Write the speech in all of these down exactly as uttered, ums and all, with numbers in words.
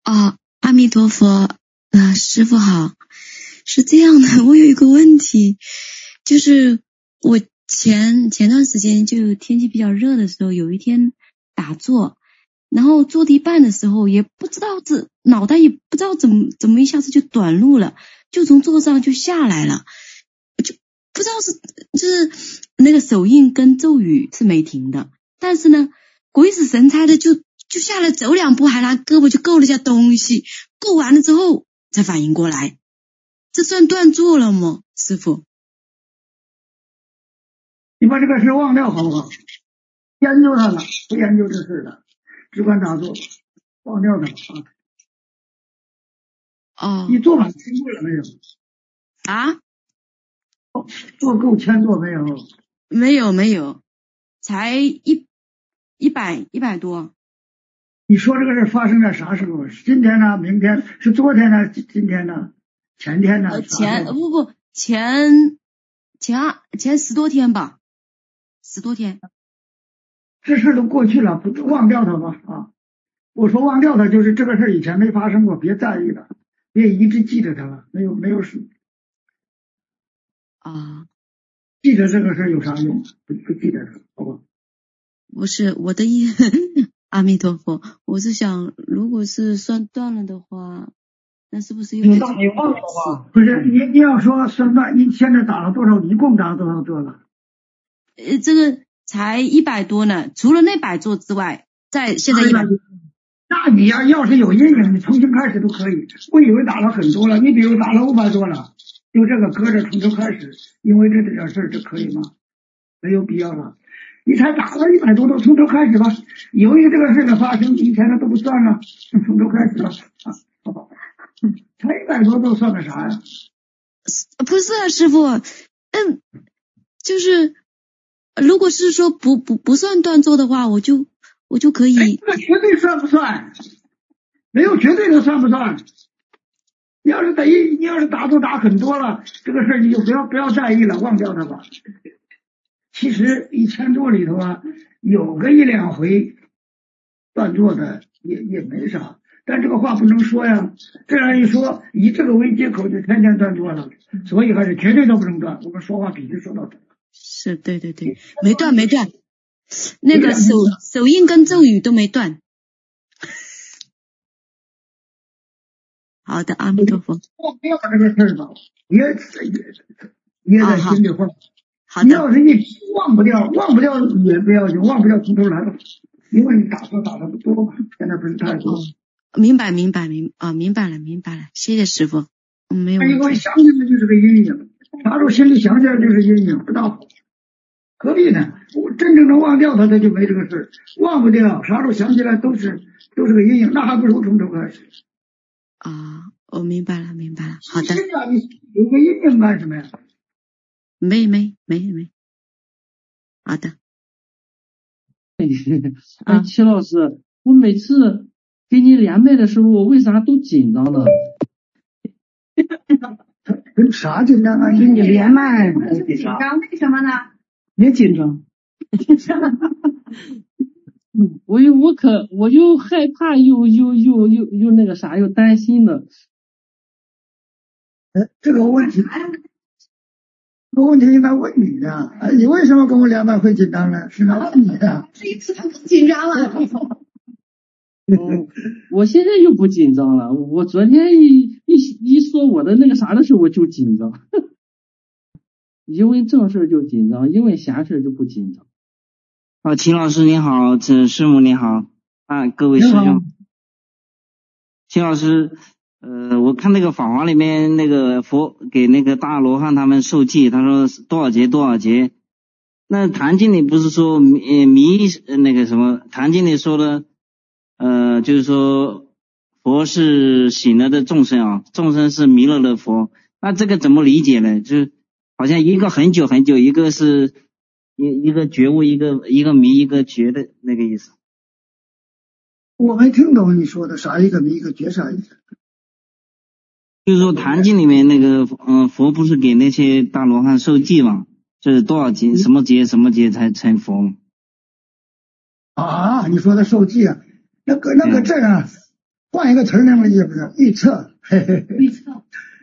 哦，阿弥陀佛，呃，师父好。是这样的，我有一个问题，就是我前前段时间就天气比较热的时候，有一天打坐，然后做到一半的时候，也不知道这脑袋也不知道怎么怎么一下子就短路了，就从座上就下来了，就不知道是就是那个手印跟咒语是没停的，但是呢鬼使神差的就就下来走两步，还拿胳膊就够了下东西，够完了之后才反应过来，这算断坐了吗，师父？ 你把这个事忘掉好不好？研究它了，不研究这事了，只管打坐，忘掉它哦， 啊。你做满千座了没有？ 啊？ 做够千座没有？ 没有没有，才一一百一百多。 你说这个事发生在啥时候？是今天呢？明天？是昨天呢？今天呢？前天呢？ 呃、前不不前前二前十多天吧，十多天。 这事都过去了，不忘掉它吧啊！我说忘掉它，就是这个事以前没发生过，别在意了，别一直记着它了，没有没有事啊。 记着这个事有啥用？不不记着它，好吧？ 不是我的意思，阿弥陀佛，我是想，如果是算断了的话，那是不是又你到你忘了吧？不是你你要说算断，你现在打了多少？一共打了多少座了？ 呃，这个才一百多呢，除了那百座之外，在现在一百。 那你要要是有阴影，你重新开始都可以。我以为打了很多了，你比如打了五百多了，就这个搁着从头开始，因为这这点事儿，这可以吗？没有必要了。你才打了一百多，都从头开始吧。由于这个事的发生，以前的都不算了，从头开始了啊，好吧？才一百多都算个啥呀？ 不是啊，师父，嗯，就是如果是说不不不算断座的话，我就我就可以。 哎，这个绝对算不算？没有绝对的算不算？你要是打一，你要是打坐打很多了，这个事儿你就不要不要在意了，忘掉它吧。其实一千座里头啊，有个一两回断座的也也没啥，但这个话不能说呀。这样一说，以这个为借口就天天断座了，所以还是绝对都不能断。我们说话必须说到这。 是，对对对，没断没断，那个手手印跟咒语都没断。好的，阿弥陀佛。 忘掉这个事儿吧，也也在心里话。 哦，好的。 你要是一忘不掉，忘不掉也不要紧，忘不掉从头来吧。因为你打坐打的不多嘛，现在不是太多。 哦，明白明白明啊、哦，明白了明白了，谢谢师父。嗯，没有问题。 因为想起来就是个阴影，啥时候心里想起来就是阴影，不大好。何必呢？我真正能忘掉它，它就没这个事儿。忘不掉，啥时候想起来都是都是个阴影，那还不如从头开始。 啊，我明白了明白了，好的。 现在你有个阴影干什么呀？ 没没没没，好的。 哎，齐老师，我每次给你连麦的时候，我为啥都紧张呢？ 跟啥紧张啊？ 给你连麦紧张，为什么呢？ 别紧张。我又我可我又害怕又又又又又那个啥又担心的。 哎，这个问题，这个问题应该问你的。哎，你为什么跟我连麦会紧张呢？是来问你的。 这一次他更紧张了。 嗯，我现在又不紧张了。我昨天一一一说我的那个啥的时候，我就紧张。因为正事就紧张，因为闲事就不紧张。 啊，秦老师你好，这师母你好啊，各位师兄。秦老师，呃，我看那个法华里面那个佛给那个大罗汉他们受记，他说多少节多少节。那坛经里不是说迷迷那个什么？坛经里说的，呃，就是说佛是醒了的众生啊，众生是弥勒的佛。那这个怎么理解呢？就是好像一个很久很久，一个是一一个觉悟，一个一个迷，一个觉的那个意思。 我没听懂你说的啥一个迷一个觉啥意思？ 就是说坛经里面那个嗯、呃，佛不是给那些大罗汉受记嘛？就是多少节什么节什么节才成佛嘛？ 啊，你说的受记啊，那个那个这样， 换一个词儿能理解不是？预测，嘿嘿嘿。 预测。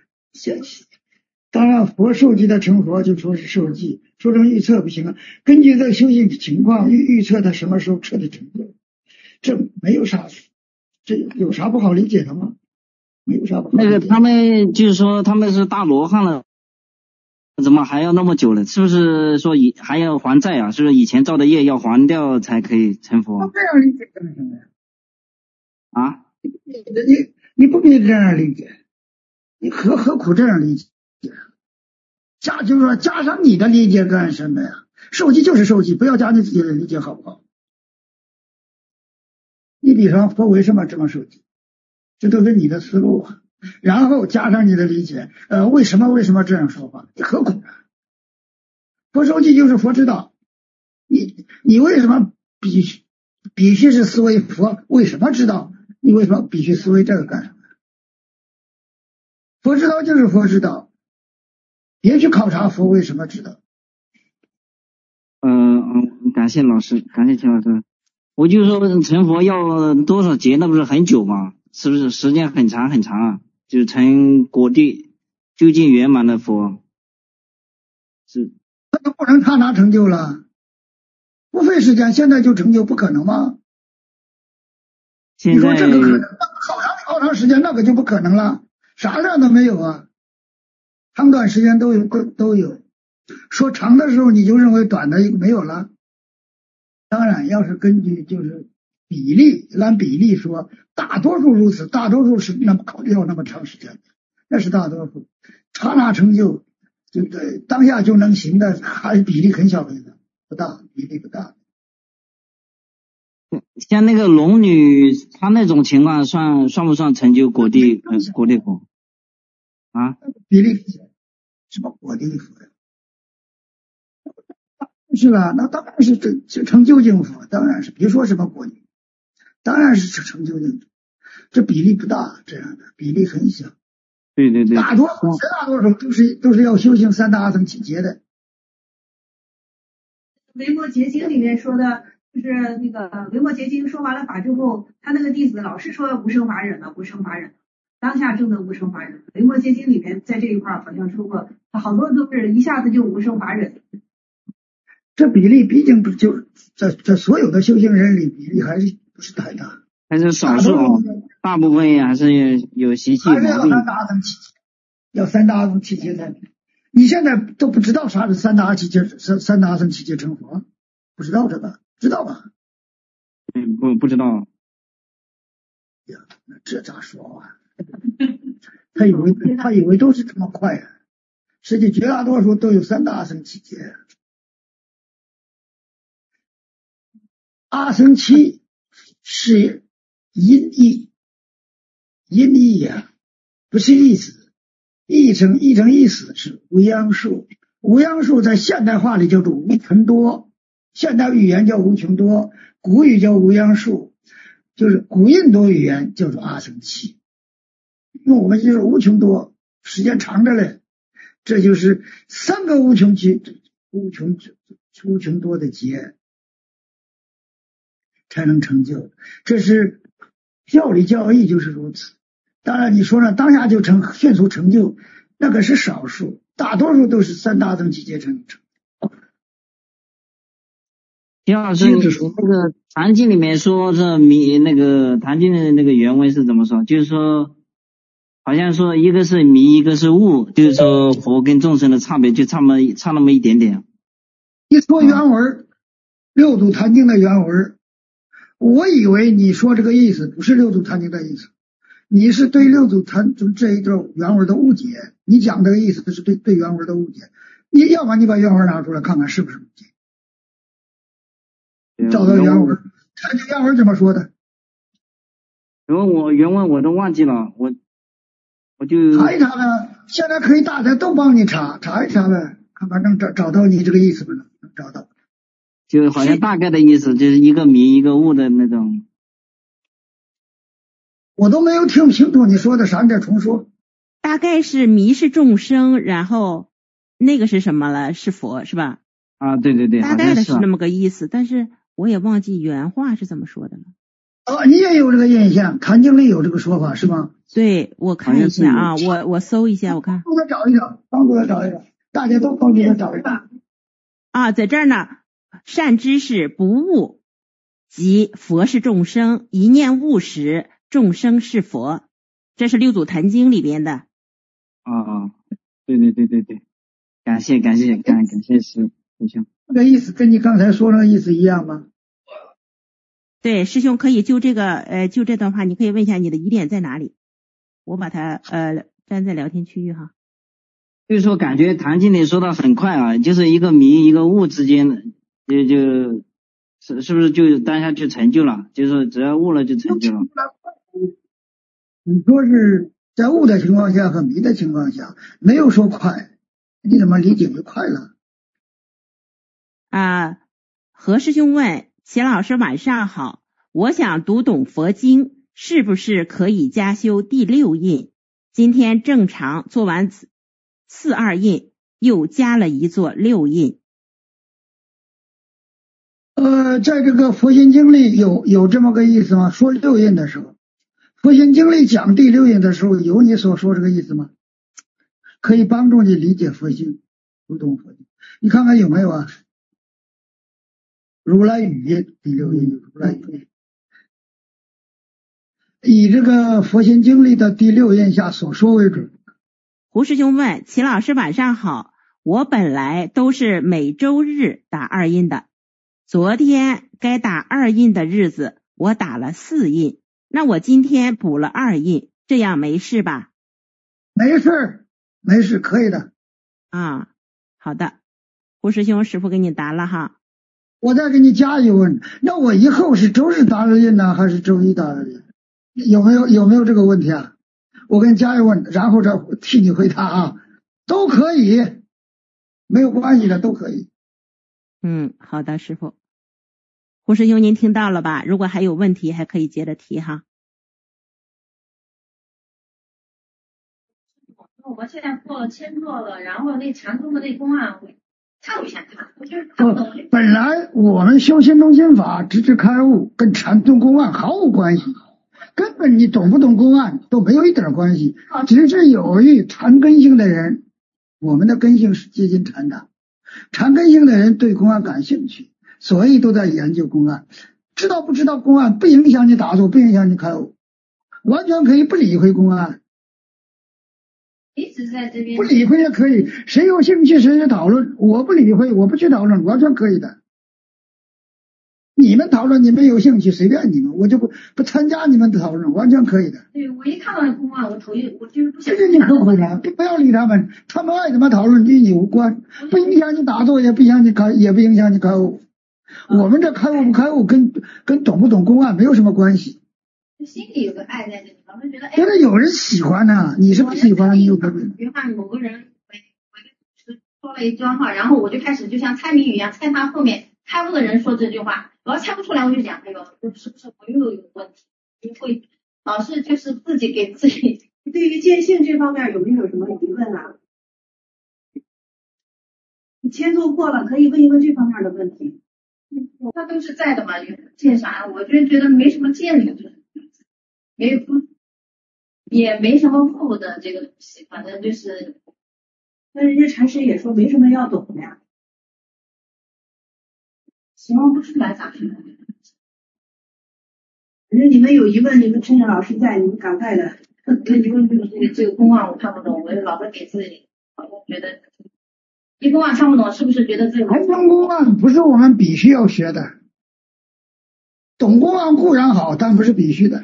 当然，佛受记的成佛就说是受记，说成预测不行啊。根据这修行情况预预测他什么时候彻底成就，这没有啥，这有啥不好理解的吗？没有啥不好理解。 那个他们就是说他们是大罗汉了，怎么还要那么久了？是不是说以还要还债啊？是不是以前造的业要还掉才可以成佛？ 这样理解干什么呀？ 啊？ 你你不必这样理解，你何何苦这样理解？加就是说加上你的理解干什么呀？受记就是受记，不要加你自己的理解，好不好？你比方佛为什么这么受记，这都是你的思路啊。然后加上你的理解，呃，为什么为什么这样说话？你何苦呢？佛受记就是佛知道，你你为什么必须必须是思维佛？为什么知道？你为什么必须思维这个干什么？佛知道就是佛知道，别去考察佛为什么知道。 嗯嗯，感谢老师，感谢秦老师。我就说成佛要多少劫，那不是很久吗？是不是时间很长很长啊？就是成果地究竟圆满的佛，是那就不能刹那成就了，不费时间，现在就成就不可能吗？你说这个可能，好长好长时间那个就不可能了，啥量都没有啊，长短时间都有都都有。说长的时候你就认为短的没有了。当然要是根据就是比例按比例说，大多数如此，大多数是那么考虑要那么长时间的，那是大多数。刹那成就对不对？当下就能行的还是比例很小很小，不大，比例不大。 像那个龙女她那种情况算算不算成就果地呃果地佛啊？ 比例什么果地佛呀？是吧？那当然是成成就净佛，当然是别说什么果地，当然是成就净佛。这比例不大，这样的比例很小。 对对对， 大多数绝大多数都是都是要修行三大阿僧祇劫的。 维摩诘经里面说的，就是那个维摩诘经说完了法之后，他那个弟子老是说无生法忍了，无生法忍，当下证的无生法忍。维摩诘经里面在这一块好像说过，好多都是一下子就无生法忍。 这比例毕竟不就在在所有的修行人里比例还是不是太大， 还是少数，大部分还是有习气毛病。 还是要三大阿僧祇劫，要三大阿僧祇劫才。你现在都不知道啥是三大阿僧祇劫，三三大阿僧祇劫成佛，不知道这个，知道吧？ 嗯，不不知道。 呀，那这咋说啊？他以为他以为都是这么快啊，实际绝大多数都有三大阿僧祇劫。阿僧祇是音译，音译呀，不是意思，译成译成意思是无央数。无央数在现代化里叫做无穷多，现代语言叫无穷多，古语叫无央数，就是古印度语言叫做阿僧祇。因为我们就是无穷多，时间长着嘞，这就是三个无穷劫，无穷无穷多的劫。才能成就，这是教理教义就是如此。当然你说呢，当下就成迅速成就，那个是少数，大多数都是三大阿僧祇劫成成。 秦老师，那个坛经里面说这弥那个坛经的那个原文是怎么说？就是说，好像说一个是弥，一个是悟，就是说佛跟众生的差别就差那么差那么一点点。 一说原文，六祖坛经的原文。我以为你说这个意思不是六祖坛经的意思，你是对六祖坛这一段原文的误解。你讲这个意思是对对原文的误解，你要么你把原文拿出来看看是不是误解。找到原文，坛经原文怎么说的？ 因为我原文我都忘记了，我我就查一查呗。现在可以大家都帮你查查一查呗，看看能找找到你这个意思不能能找到。 就好像大概的意思就是一个迷一个悟的那种。 我都没有听清楚你说的啥，你再重说。 大概是迷是众生，然后那个是什么了？是佛是吧？ 啊，对对对， 大概的是那么个意思，但是我也忘记原话是怎么说的了。 哦，你也有这个印象，谭经里有这个说法是吗？ 对，我看一下啊，我我搜一下，我看。 帮助他找一找，帮助他找一找，大家都帮助他找一找。 啊，在这儿呢，善知识不悟，即佛是众生，一念悟时，众生是佛。这是六祖坛经里边的。 啊啊，对对对对对，感谢感谢感感谢师师兄。 这个意思跟你刚才说那个意思一样吗？ 对，师兄可以就这个呃就这段话，你可以问一下你的疑点在哪里，我把它呃粘在聊天区域哈。 就是说感觉谭经理说的很快啊，就是一个迷一个悟之间的，就就是是不是就当下就成就了，就是只要悟了就成就了。 你说是在悟的情况下和迷的情况下，没有说快，你怎么理解为快了？ 啊，何师兄问齐老师晚上好，我想读懂佛经，是不是可以加修第六印？今天正常做完四二印，又加了一座六印。 呃，在这个佛心经里有有这么个意思吗？说六印的时候，佛心经里讲第六印的时候，有你所说这个意思吗？可以帮助你理解佛性，读懂佛经。你看看有没有啊？如来语印第六印，如来语印，以这个佛心经里的第六印下所说为准。 胡师兄问齐老师晚上好，我本来都是每周日打二印的，昨天该打二印的日子我打了四印，那我今天补了二印，这样没事吧？ 没事，没事，可以的。 啊，好的，胡师兄师父给你答了哈。 我再给你加一问，那我以后是周日打二印呢，还是周一打二印？有没有有没有这个问题啊？我给你加一问，然后再替你回答啊，都可以，没有关系的，都可以。 嗯，好的，师父。胡师兄您听到了吧？如果还有问题还可以接着提哈。 我们现在做了签做了，然后那禅宗的那公案我看一下他，我就是看不懂。 本来我们修心中心法直至开悟跟禅宗公案毫无关系，根本你懂不懂公案都没有一点关系，只是有于禅根性的人，我们的根性是接近禅的，禅根性的人对公案感兴趣，所以都在研究公案。知道不知道公案不影响你打坐，不影响你开悟，完全可以不理会公案， 一直在这边不理会也可以，谁有兴趣谁去讨论，我不理会，我不去讨论，完全可以的。你们讨论，你们有兴趣随便你们，我就不不参加你们的讨论，完全可以的。 对，我一看到那公案，我头一我就是不想。 这是你可苦了，不要理他们，他们爱怎么讨论与你无关，不影响你打坐，也不影响你开，也不影响你开悟。我们这开悟不开悟跟跟懂不懂公案没有什么关系。 心里有个爱在这里，老是觉得哎。 觉得有人喜欢呢、啊，你是不喜欢，你有可能。 比如话某个人我我说了一段话，然后我就开始就像猜谜语一样猜他后面开悟的人说这句话，我要猜不出来我就讲，哎呦，是不是我又有问题？就会老是就是自己给自己。 对于见性这方面有没有什么疑问啊？你签做过了，可以问一问这方面的问题。 他都是在的嘛，见啥？我就觉得没什么见的，就是没不也没什么悟的这个东西，反正就是。 那人家禅师也说没什么要懂的呀， 形容不出来咋说？ 反正你们有疑问，你们趁着老师在，你们赶快的。 那疑问就是这个这个公案我看不懂，我老是给自己好像觉得一公案看不懂，是不是觉得自己？ 禅宗公案不是我们必须要学的，懂公案固然好，但不是必须的。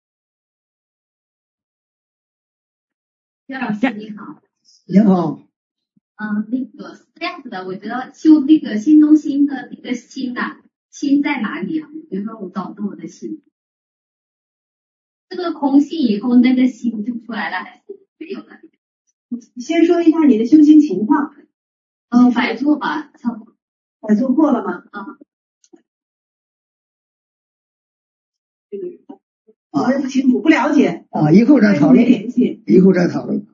薛老师你好。 你好。 嗯，那个是这样子的，我觉得修那个心中心的那个心呐、啊，心在哪里啊？比如说我找到我的心，这个空性以后，那个心就出来了，还是没有了？ 你先说一下你的修行情况。 嗯，百座吧，差不多。 百座过了吗？ 啊。 这个我也不清楚，不了解啊，以后再讨论。 联系， 以后再讨论。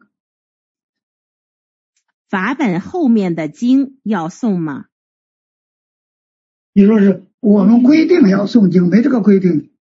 法本后面的经要诵吗？ 你说是我们规定要诵经，没这个规定。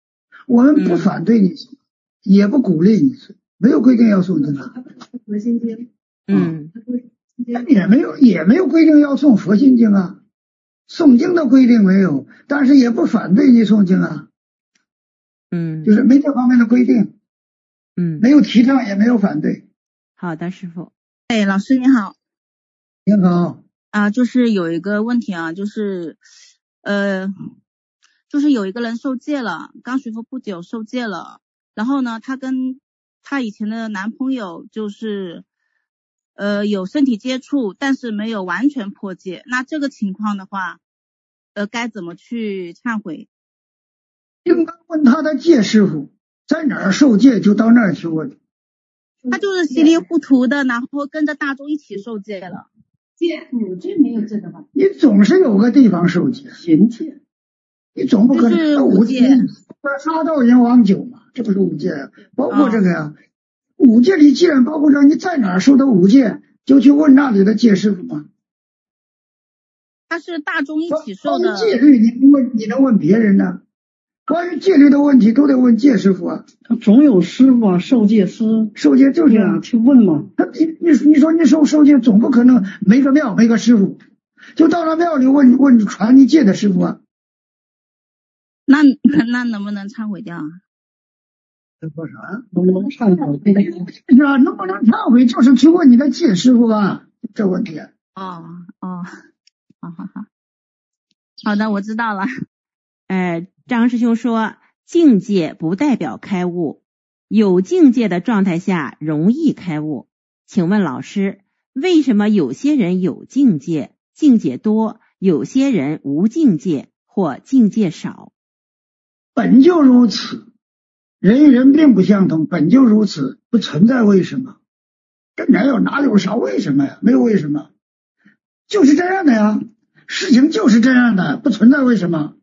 我们不反对你诵，也不鼓励你诵，没有规定要诵经啊。 佛心经， 嗯， 也没有也没有规定要诵佛心经啊，诵经的规定没有，但是也不反对你诵经啊。 嗯， 就是没这方面的规定， 嗯， 没有提倡也没有反对。 好的，师傅。 哎，老师你好。 你好。 啊，就是有一个问题啊，就是呃，就是有一个人受戒了，刚学佛不久受戒了，然后呢，他跟他以前的男朋友就是呃有身体接触，但是没有完全破戒，那这个情况的话，呃，该怎么去忏悔？ 应该问他的戒师傅在哪儿受戒，就到那儿去问。 他就是稀里糊涂的，然后跟着大众一起受戒了。 戒五戒没有这个吧？ 你总是有个地方受戒， 行戒， 你总不可能就是五戒， 杀盗淫妄酒嘛，这不是五戒啊？包括这个呀、啊，五戒里既然包括着你在哪儿受的五戒，就去问那里的戒师傅嘛。 他是大众一起受的。 戒律你不问，你能问别人呢？关于戒律的问题都得问戒师傅啊， 他总有师傅啊，受戒师， 受戒就是啊， 去问嘛。 他你你你说你受受戒，总不可能没个庙没个师傅，就到了庙里问问传你戒的师傅啊。 那那能不能忏悔掉啊？ 说啥？ 能不能忏悔？ 是啊，能不能忏悔就是去问你的戒师傅啊，这问题。 哦哦，好好好，好的，我知道了。 呃，张师兄说，境界不代表开悟，有境界的状态下容易开悟。请问老师，为什么有些人有境界，境界多，有些人无境界或境界少？ 本就如此，人与人并不相同，本就如此，不存在为什么。这哪有哪有啥为什么呀？没有为什么，就是这样的呀，事情就是这样的，不存在为什么。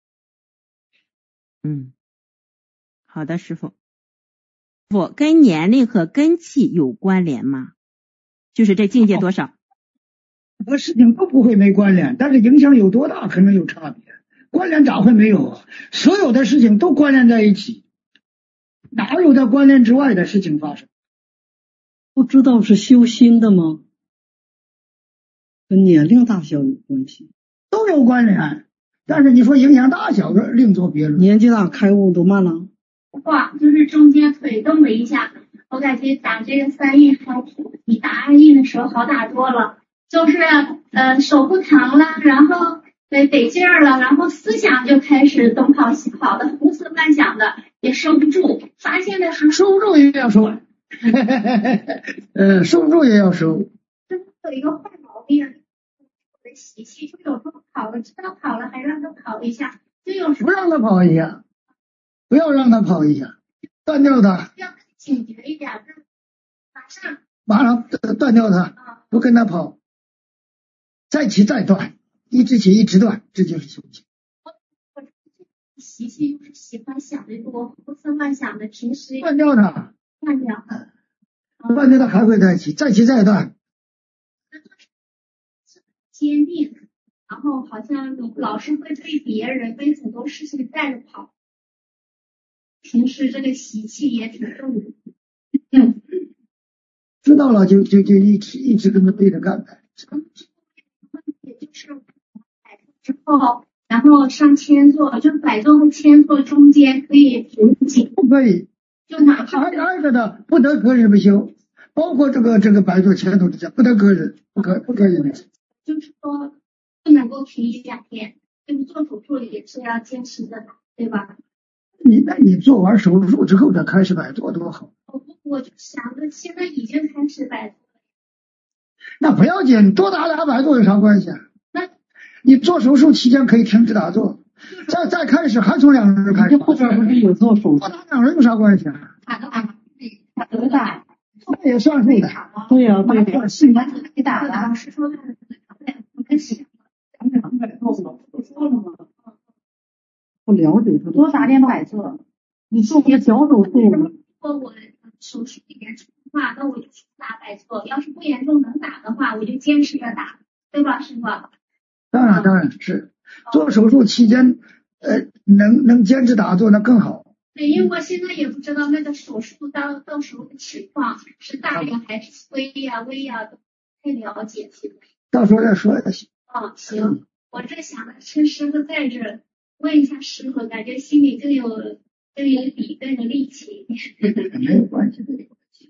嗯，好的，师傅。我跟年龄和根器有关联吗？就是这境界多少？ 和事情都不会没关联，但是影响有多大可能有差别。关联咋会没有啊？所有的事情都关联在一起，哪有在关联之外的事情发生？ 不知道是修心的吗？跟年龄大小有关系， 都有关联。但是你说影响大小的另作别论。 年纪大开悟都慢了。 哇，就是中间腿动了一下，我感觉打这个三印还比打二印的时候好打多了。就是呃手不疼了，然后得得劲儿了，然后思想就开始东跑西跑的，胡思乱想的，也收不住。发现的时候收不住也要收，呃，收不住也要收。 有一个坏毛病，我的习气，就有时候跑了，知道跑了还让他跑一下，就有时候不让他跑一下，不要让他跑一下，断掉他。 要警觉一点，马上马上断掉他，不跟他跑，再起再断，一直起一直断，这就是修行。 我习气又是喜欢想的多，胡思乱想的，平时断掉它， 断掉， 断掉它还会再起，再起再断。 坚定，然后好像老是会被别人被很多事情带着跑，平时这个习气也挺重的。嗯， 知道了就就就一直一直跟着对着干呗。 也就是摆脱之后，然后上千座，就摆脱和千座中间可以平紧， 不可以， 就哪怕还挨着的不得个人不修，包括这个这个摆脱前头之下不得个人，不可不可以的。 就是说不能够停一两天，就是做手术也是要坚持的，对吧？ 你那你做完手术之后再开始摆脱多好。 我我就想着现在已经开始摆脱了， 那不要紧，多打俩摆脱有啥关系啊？ 那你做手术期间可以停止打坐，再再开始还从两轮开始。 后边不是有做手术？ 多打两轮有啥关系啊？ 打都打打都打， 这也算数的。 对呀、啊，对呀、啊， 是完全给打了，是说的我跟想两百多了，不说了吗？不了解他， 多打点摆坐。 你做个小手术了。 如果我手术严重的话，那我就打摆坐；要是不严重能打的话，我就坚持着打，对吧，师傅？ 当然，当然是做手术期间，呃，能能坚持打坐那更好。 对，因为我现在也不知道那个手术到到时候的情况是大呀还是微呀、微呀，都不太了解。 到时候再说也行。 哦，行，我这想着趁师傅在这儿问一下师傅，感觉心里更有更有底，更有力气。 没有关系，没有关系。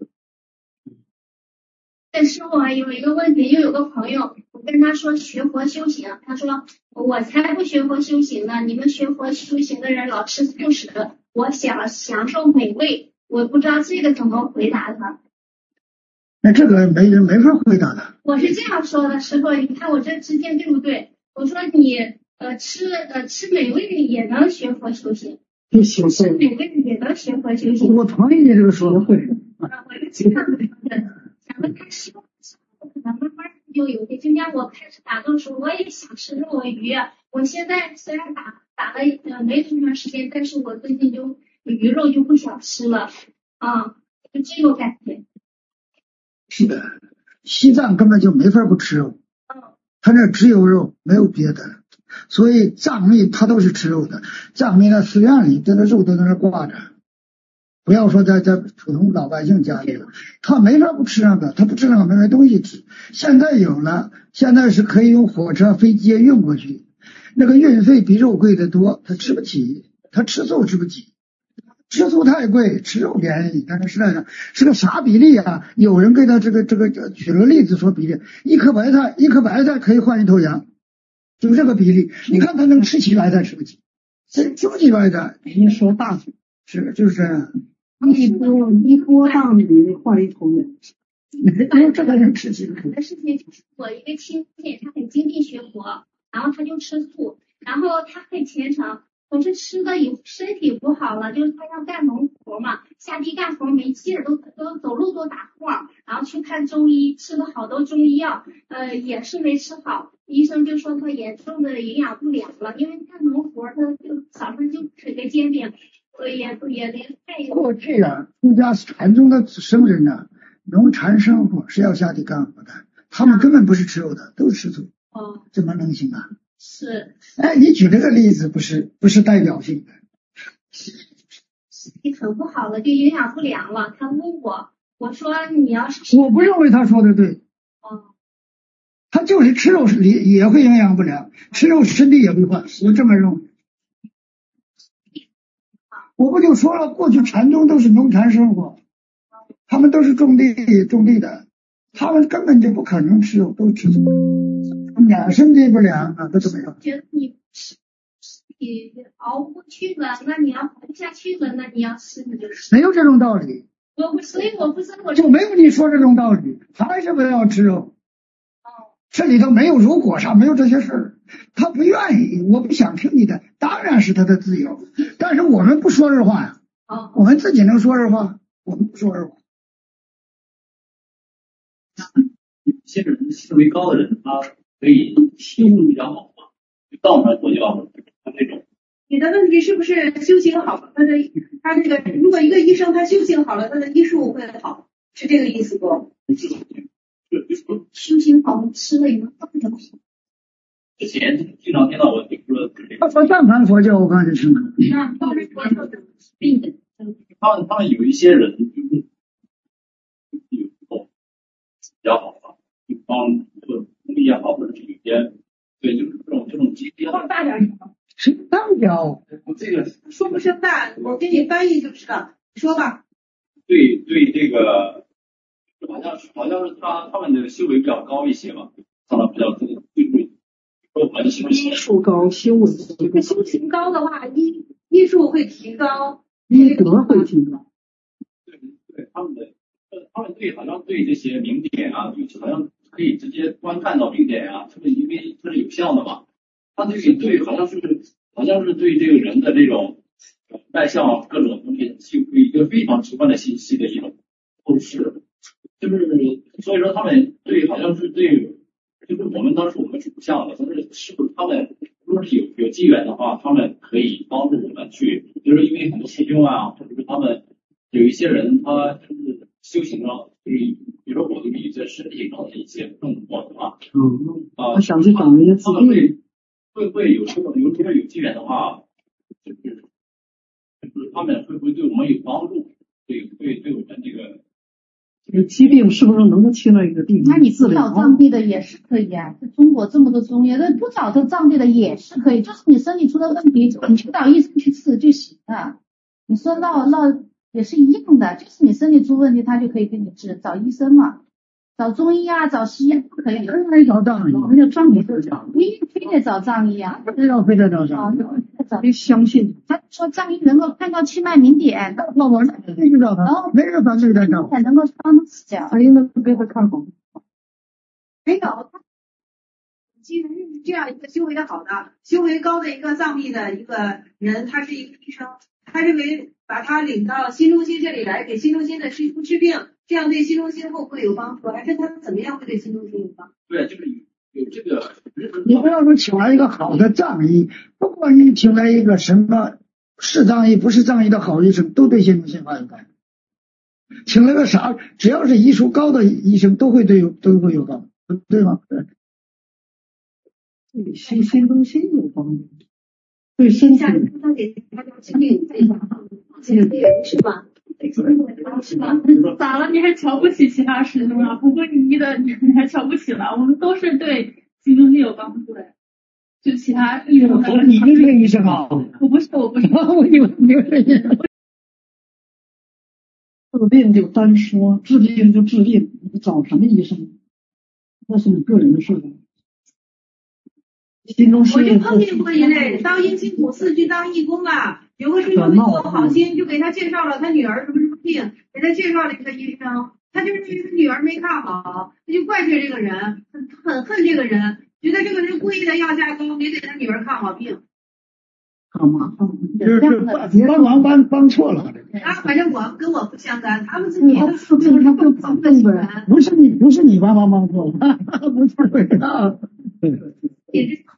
但师傅还有一个问题，又有个朋友，我跟他说学佛修行，他说我才不学佛修行呢，你们学佛修行的人老吃素食，我想享受美味，我不知道这个怎么回答他。 那这个没人没法回答的。 我是这样说的，师傅，你看我这之间对不对？我说你呃吃呃吃美味也能学佛修行， 就行， 吃美味也能学佛修行。 我同意你这个说法。 啊，我就这样的，想问他师傅，可能慢慢就有些，就像我开始打坐的时候，我也想吃肉鱼，我现在虽然打打了呃没多长时间，但是我最近就鱼肉就不想吃了啊，就这种感觉。 是的，西藏根本就没法不吃肉，他那只有肉没有别的，所以藏密他都是吃肉的。藏密那寺院里这个肉都在那挂着，不要说在在普通老百姓家里了，他没法不吃那个，他不吃那个没没东西吃。现在有了，现在是可以用火车飞机运过去，那个运费比肉贵得多，他吃不起，他吃素吃不起。吃素太贵，吃肉便宜，但是实在上是个啥比例啊？有人给他这个这个举了个例子说比例，一颗白菜一颗白菜可以换一头羊，就这个比例。你看他能吃起白菜吃不起，吃吃不起白菜。 你说大嘴是就是这样。 一波一波大米换一头羊， 没这个人吃起来。 的事情就是我一个亲戚，他很精进学佛，然后他就吃素，然后他很虔诚。可是吃的以身体不好了，就是他要干农活嘛，下地干活没劲儿，都都走路都打晃，然后去看中医，吃了好多中医药，呃，也是没吃好，医生就说他严重的营养不良了，因为干农活他就早上就吃个煎饼，呃，也也连菜也。 过去啊，出家禅宗的僧人呢，农禅生活是要下地干活的，他们根本不是吃肉的，都是吃素。 哦， 怎么能行啊？ 是， 哎，你举这个例子不是不是代表性的， 你很不好了，就营养不良了。他问我，我说你要是我不认为他说的对。 哦， 他就是吃肉是也也会营养不良，吃肉身体也会坏，我这么认为。我不就说了，过去禅宗都是农禅生活，他们都是种地种地的，他们根本就不可能吃肉，都吃素。养身体不良啊，这怎么样？ 觉得你你熬不去了，那你要活不下去了，那你要吃你就吃。 没有这种道理。 我不，所以我不知道我就没有你说这种道理，还是不要吃肉。 哦， 这里头没有如果啥，没有这些事儿。他不愿意，我不想听你的，当然是他的自由。但是我们不说实话呀。 哦， 我们自己能说实话，我们不说实话。 有些人思维高的人，他可以修的比较好嘛，就道上佛教他那种。 你的问题是不是修行好了？他的他这个，如果一个医生他修行好了，他的医术会好，是这个意思不？ 修行好，吃了也能动的。 之前经常听到我就说， 他说但凡佛教，我刚才听了。 那都是佛教的病的。 他们他们有一些人就是有时候比较好吧，就帮这个公益也好，或者是有些对，就是这种这种基金。 放大点。 谁代表？ 我这个说不声大，我给你翻译就知道。你说吧。 对对，这个好像是好像是他他们的修为比较高一些嘛，上的比较重，就是说环境医术高，修为这个修行高的话，医医术会提高， 医德会提高。 对对，他们的他们对好像对这些名点啊，就好像可以直接观看到名点啊，这个因为它是有效的嘛。他对对好像是好像是对这个人的这种外向各种东西具有一个非常直观的信息的一种透视，就是所以说他们对好像是对，就是我们当时我们是不像的，但是是不是他们如果是有有机缘的话，他们可以帮助我们去，就是因为很多师兄啊，或者是他们有一些人他就是修行上就是比如说我就是一些身体上的一些动作的话， 嗯啊， 我想去找那些资历。 会不会有这种有如果有机缘的话，就是就是方面会不会对我们有帮助？对对对我们这个这个疾病是不是能够起到一个地？ 那你不找藏地的也是可以啊，在中国这么多中医，那不找这藏地的也是可以，就是你身体出了问题，你去找医生去治就行了。你说闹闹也是一样的，就是你身体出问题，他就可以给你治，找医生嘛。找中医啊，找西医不可以， 非找藏医，那就藏医是讲， 你非得找藏医啊， 非要非得找藏医，你相信？ 他说藏医能够看到气脉明点， 那我那必须找他，没人反对他找， 才能够帮他治疗。 他应该被他看好。 没有，他既然认识这样一个修为的好的、修为高的一个藏地的一个人，他是一个医生，他认为把他领到新中心这里来，给新中心的师傅治病。这样对新中心会不会有帮助？还是他怎么样会对新中心有帮助？ 对，就是有有这个。 你不要说请来一个好的藏医，不管你请来一个什么是藏医不是藏医的好医生，都对新中心发有帮助。请来个啥，只要是医术高的医生，都会对有都会有帮助，对吗？对，对新新中心有帮助，对身体。 他给他叫经理费吧，这个是吧？是吧？ 咋了？你还瞧不起其他师兄啊？不过你一的你还瞧不起了？我们都是对新中心有帮助的，就其他医生。 你就是这个医生啊？ 我不是，我不是。 我以为你是医生。治病就单说，治病就治病，你找什么医生，那是你个人的事情。新中心我就碰见过一类到阴清普寺去当义工了。有个师兄为我好心，就给他介绍了他女儿什么什么病，给他介绍了一个医生，他就是因为他女儿没看好，他就怪罪这个人，很很恨这个人，觉得这个人故意的要价高，没给他女儿看好病。 好吗？就是帮忙帮帮错了。 啊，反正我跟我不相干，他们自己他自己他不帮对不对？不是你不是你帮忙帮错了，不是啊。 也是。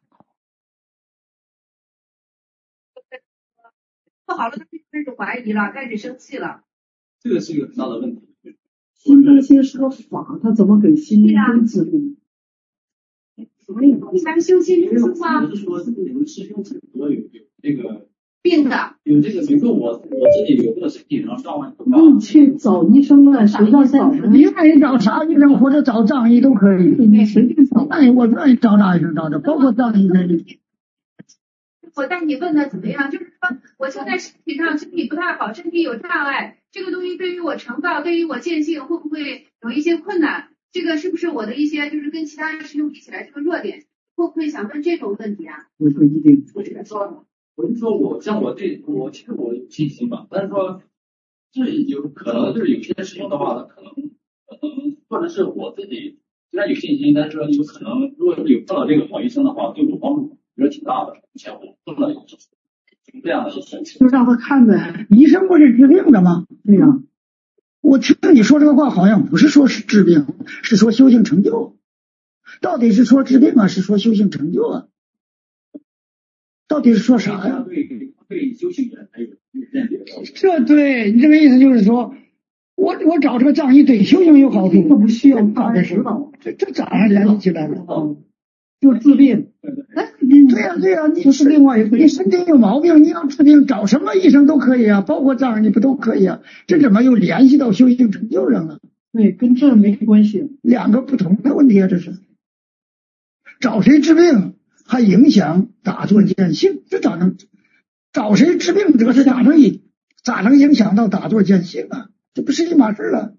不好了，他就开始怀疑了，开始生气了。 这个是一个很大的问题。 新中心是个法，他怎么给新中心治病？ 你还修新中心吗？ 不是说你们师兄很多有有这个病的， 有这个，比如说我我自己有这个身体上上万。 你去找医生啊，谁让找？你愿意找啥医生或者找藏医都可以，你随便找。那我愿意找哪医生找的，包括藏医的。 我带你问的怎么样？就是说，我现在身体上身体不太好，身体有障碍，这个东西对于我成道，对于我见性，会不会有一些困难？这个是不是我的一些就是跟其他师兄比起来这个弱点？会不会想问这种问题啊？ 不不一定。 我是说，我是说我像我对我其实我有信心吧，但是说这有可能就是有些师兄的话，他可能可能或者是我自己虽然有信心，但是说有可能如果有碰到这个好医生的话，对我帮助也挺大的。以前我碰到有这样的事情， 就让他看呗。医生不是治病的吗？对呀。我听你说这个话，好像不是说是治病，是说修行成就。到底是说治病啊，是说修行成就啊？到底是说啥呀？ 对对，修行人还有这对你这个意思就是说，我我找这个藏医对修行有好处，这不需要他的指导，这这咋还联系起来了？哦，就治病。哎，对呀对呀，你就是另外一个，你身体有毛病，你要治病，找什么医生都可以啊，包括藏医不都可以啊？这怎么又联系到修行成就上了？对，跟这没关系，两个不同的问题啊，这是。找谁治病还影响打坐见性，这咋能？找谁治病这是咋能影咋能影响到打坐见性啊？这不是一码事了，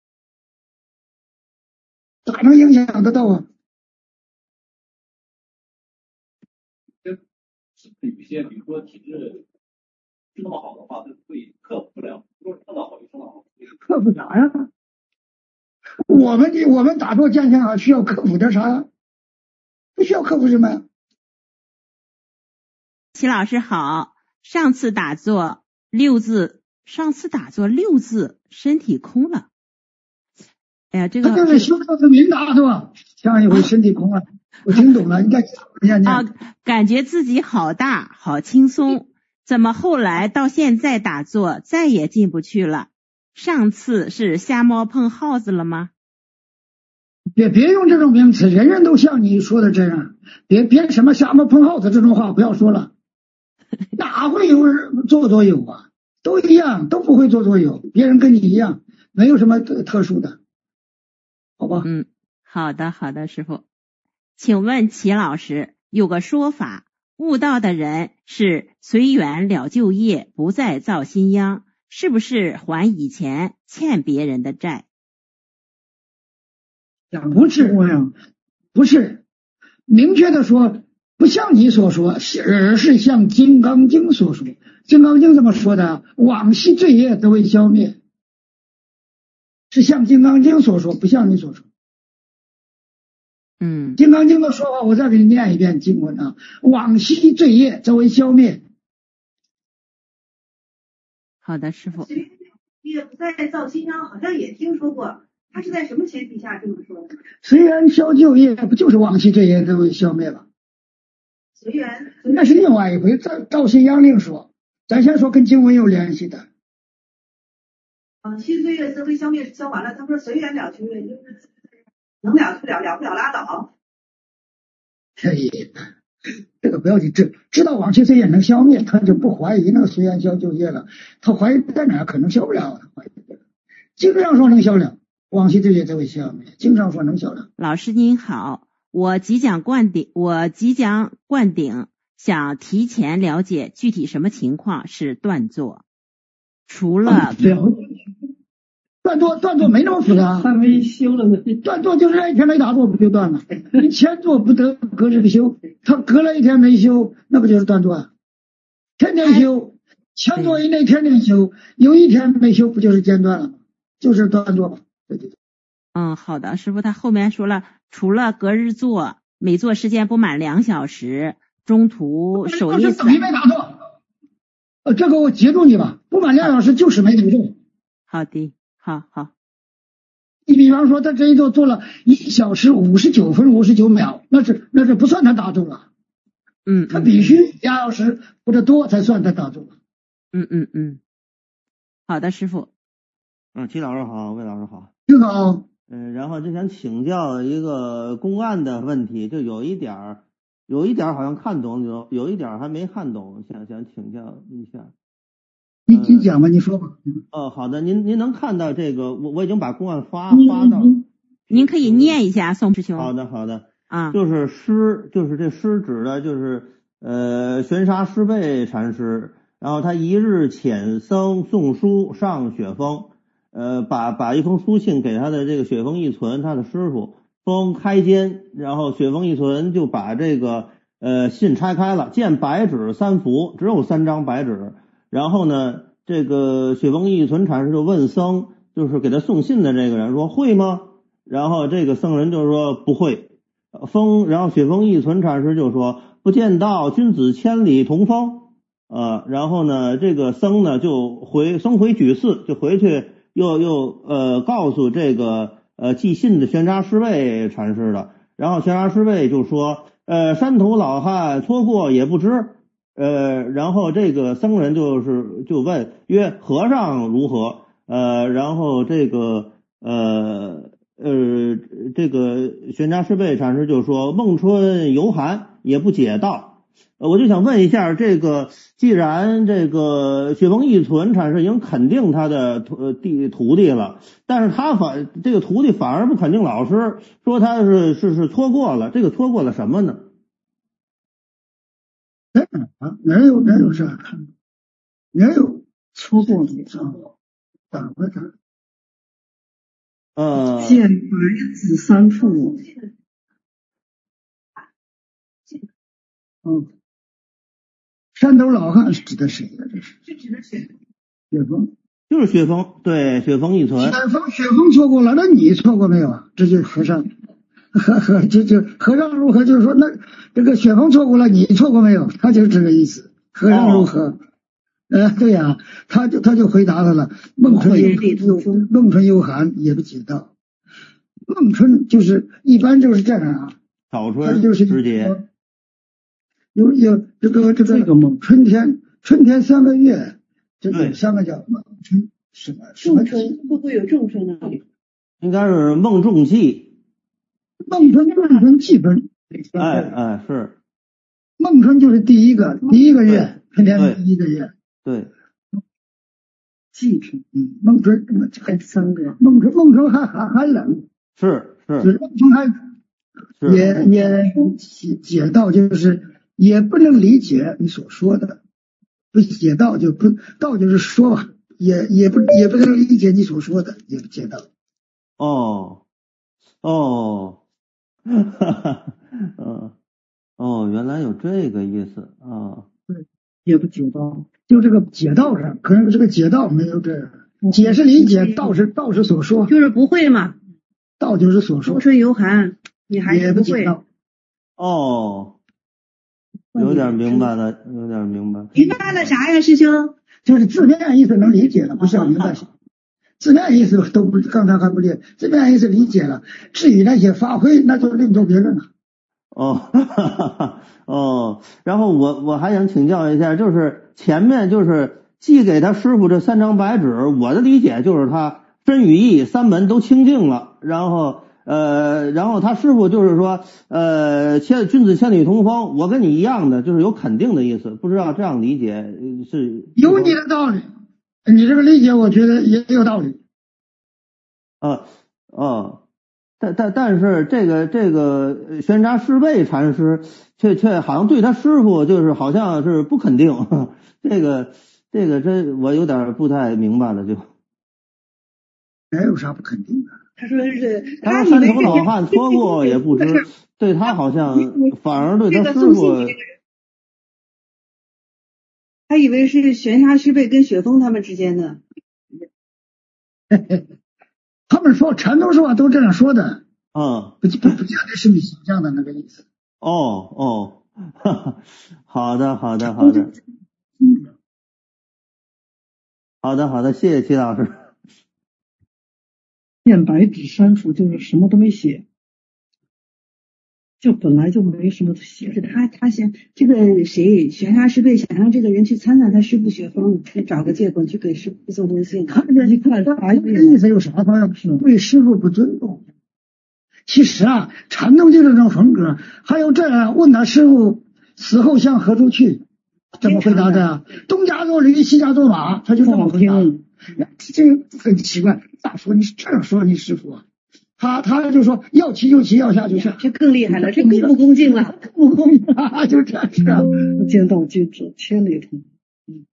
咋能影响得到啊？ 有些比如说体质不那么好的话，他会克服不了。如果碰到好医生的话， 克服啥呀？我们我们打坐见性啊，需要克服点啥呀？不需要克服什么呀？ 齐老师好，上次打坐六字，上次打坐六字，身体空了。哎呀，这个他就是修到是明打坐，上一回身体空了，我听懂了，应该念念。 啊，感觉自己好大，好轻松，怎么后来到现在打坐再也进不去了？上次是瞎猫碰耗子了吗？ 别别用这种名词，人人都像你说的这样，别别什么瞎猫碰耗子这种话不要说了，哪会有人做多有啊？ 都一样，都不会做作用，别人跟你一样，没有什么特殊的，好吧？ 嗯，好的，好的，师傅。请问齐老师，有个说法，悟道的人是随缘了旧业，不再造新殃，是不是还以前欠别人的债？ 不是，不是，明确的说，不像你所说，而是像《金刚经》所说，《金刚经》这么说的，往昔罪业都会消灭，是像《金刚经》所说，不像你所说。 嗯， 《金刚经》的说法，我再给你念一遍经文啊，往昔罪业都会消灭。 好的，师傅。 业不再造新殃，好像也听说过，他是在什么前提下这么说的？ 随缘消旧业，不就是往昔罪业都会消灭了？ 随缘， 那是另外一回，造造新殃另说。咱先说跟经文有联系的。 往昔罪业都会消灭，消完了，他说随缘了旧业，就是能了就了，了不了拉倒。 可以，这个不要紧，知知道往昔罪业能消灭，他就不怀疑那个随缘消旧业了。他怀疑在哪可能消不了，怀疑经上说能消了，往昔罪业就会消灭，经上说能消了。 老师您好，我即将灌顶，我即将灌顶，想提前了解具体什么情况是断作，除了。 嗯断作断作没那么复杂， 还没修了呢。 断作就是那一天没打坐不就断了？你前做不得隔日修，他隔了一天没修，那不就是断作啊？天天修，前做一那天天修，有一天没修，不就是间断了吗？就是断作嘛。对对对。 嗯，好的，师傅，他后面说了，除了隔日做，每做时间不满两小时，中途手一等于没打坐。呃，这个我截住你吧，不满两小时就是没打坐。 好的。好好， 你比方说他这一坐做了一小时五十九分五十九秒，那是那是不算他打坐了。 嗯， 他必须俩小时或者多才算他打坐。 嗯嗯嗯，好的，师傅。 嗯，齐老师好，魏老师好。 你好。 嗯，然后就想请教一个公案的问题，就有一点儿，有一点儿好像看懂，有有一点儿还没看懂，想想请教一下。 你你讲吧，你说吧。 哦，好的，您您能看到这个，我我已经把公案发嗯、 发到。 您可以念一下，宋师兄。 好的好的啊， 就是师，就是这师指的就是呃玄沙师备禅师，然后他一日遣僧送书上雪峰，呃把把一封书信给他的这个雪峰一存他的师傅，封开间，然后雪峰一存就把这个呃信拆开了，见白纸三幅，只有三张白纸。然后呢，这个雪峰一存禅师就问僧，就是给他送信的这个人说会吗？然后这个僧人就说不会。风，然后雪峰一存禅师就说不见道，君子千里同风。呃，然后呢，这个僧呢就回僧回举寺，就回去又又呃告诉这个呃寄信的玄沙师备禅师了。然后玄沙师备就说，呃山头老汉错过也不知。呃，然后这个僧人就是就问曰和尚如何？呃，然后这个呃呃这个玄沙师备禅师就说孟春犹寒，也不解道。呃，我就想问一下，这个既然这个雪峰一存禅师已经肯定他的徒弟徒弟了，但是他反这个徒弟反而不肯定老师，说他是是是错过了，这个错过了什么呢？ 啊，哪有哪有这样看？哪有错过你知道吗？怎么着？ 呃， 见白纸三幅。 嗯，山头老汉是指的谁呀？这是是指的雪雪峰， 就是雪峰，对，雪峰一存。 雪峰雪峰错过了，那你错过没有啊？这就是和尚。和和就就和尚如何？就是说，那这个雪峰错过了，你错过没有？他就是这个意思。和尚如何？哦、呃，对呀、啊，他就他就回答他了。孟春犹孟春犹寒，也不解道。孟春就是一般就是这样啊， 早春时节， 有有这个这个这个孟春天，春天三个月，这个三个叫孟春什么什么春？会不会有仲春呢？ 应该是孟仲季。 孟春孟春季分， 哎哎是， 孟春就是第一个第一个月，春天第一个月。 对， 气质。嗯，孟春很森的，孟春孟春还还还冷， 是是， 孟春还也也解解道，就是也不能理解你所说的，不解道就不道就是说吧，也也不也不能理解你所说的，也不解道。 哦哦，哈哈，嗯哦，原来有这个意思啊。 对，也不解道，就这个解道上，可能这个解道没有这样，解是理解，道是道是所说， 就是不会嘛， 道就是所说， 秋春犹寒，你还也不会。 哦，有点明白了，有点明白。 明白了啥呀，师兄？ 就是字面意思能理解了，不是要明白啥。字面意思都不，刚才还不理，字面意思理解了，至于那些发挥，那就另作别论了。 哦，哈哈哈，哦，然后我我还想请教一下，就是前面就是寄给他师傅这三张白纸，我的理解就是他身与意三门都清净了，然后呃，然后他师傅就是说呃，千君子千里同风，我跟你一样的，就是有肯定的意思，不知道这样理解是有你的道理，你这个理解我觉得也有道理。 啊啊。但但但是这个这个玄沙师备禅师却却好像对他师傅就是好像是不肯定，这个这个这我有点不太明白了就。 哪有啥不肯定的？ 他说是他山头老汉错过也不知，对他好像反而对他师傅。 他以为是玄沙师备跟雪峰他们之间的。 他们说禅宗说话都这样说的， 嗯， 不不不见得是你想象的那个意思。 哦哦，哈哈，好的好的好的，好的好的，谢谢齐老师。 念白纸删除就是什么都没写，就本来就没什么写。 是他他想这个谁玄沙师备想让这个人去参赞他师傅雪峰，找个借口去给师傅送东西。 他这一看，他这意思有啥方向？是对师傅不尊重。其实啊，禅宗就这种风格。还有这样问他师傅死后向何处去，怎么回答的？东家做驴，西家做马，他就这么回答。这个很奇怪，咋说？你是这样说你师傅啊？他他就说要骑就骑，要下就下， 这更厉害了，这更不恭敬了， 不恭敬啊，就这样。 见道即止，千里同。 嗯。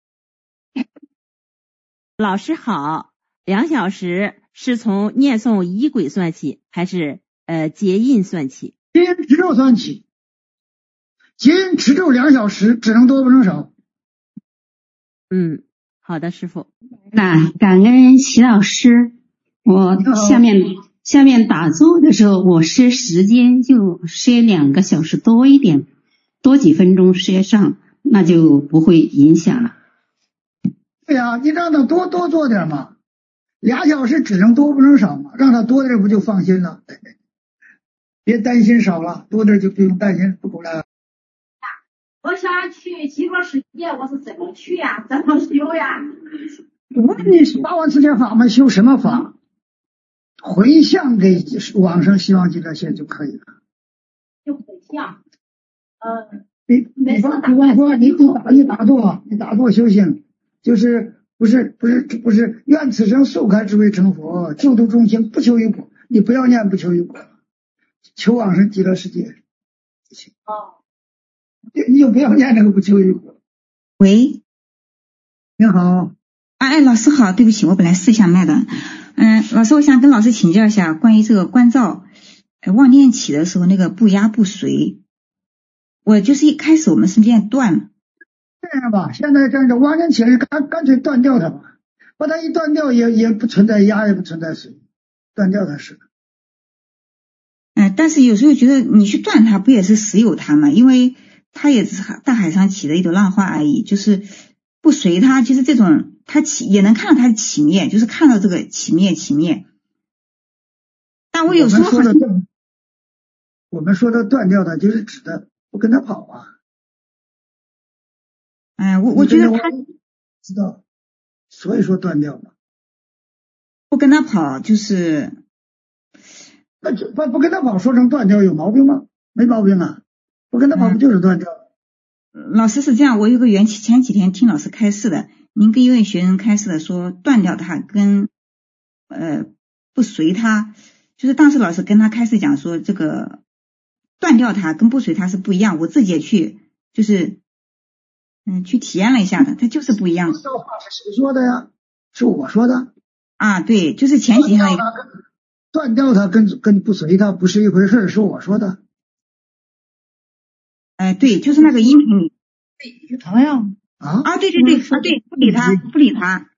老师好，两小时是从念诵仪轨算起，还是呃结印算起？ 结印持咒算起，结印持咒两小时，只能多不能少。 嗯，好的，师傅。 那感恩齐老师，我下面。下面打坐的时候，我设时间就设两个小时多一点，多几分钟设上，那就不会影响了。 对呀、啊，你让他多多做点嘛，俩小时只能多不能少嘛，让他多点不就放心了？别担心少了，多点就不用担心不够了。 我想去极乐世界，我是怎么去呀？怎么修呀？ 我你八万四千法门修什么法？回向给往生希望极乐县就可以了。 就回向，呃， 你你方比方说你你打你打坐，你打坐修行，就是不是不是不是愿此生速开智慧成佛，救度众生不求于果。你不要念不求于果，求往生极乐世界。 哦， 你就不要念这个不求于果。 喂， 你好。 哎，老师好，对不起，我本来试一下麦的。嗯，老师，我想跟老师请教一下关于这个观照，呃，妄念起的时候那个不压不随，我就是一开始我们是念断了。 这样吧，现在这样的妄念起来，干干脆断掉它吧，把它一断掉也也不存在压，也不存在随，断掉它是。 嗯、呃，但是有时候觉得你去断它，不也是实有它吗？因为它也是大海上起的一朵浪花而已，就是不随它，就是这种。它起也能看到它的起灭，就是看到这个起灭起灭。但我有时候好像我们说的断掉的，就是指的不跟他跑啊。 哎，我我觉得他知道，所以说断掉了。 不跟他跑就是那就不不跟他跑，说成断掉有毛病吗？没毛病啊，不跟他跑不就是断掉？ 嗯、老师是这样，我有个缘起，前几天听老师开示的。 您跟一位学生开示的说断掉他跟呃不随他，就是当时老师跟他开始讲说这个断掉他跟不随他是不一样，我自己也去就是嗯去体验了一下的，他就是不一样。 这话是谁说的呀？是我说的啊，对，就是前几天断掉他跟跟不随他不是一回事，是我说的。 哎，对，就是那个音频里理他呀啊啊，对对对啊，对，不理他，不理他。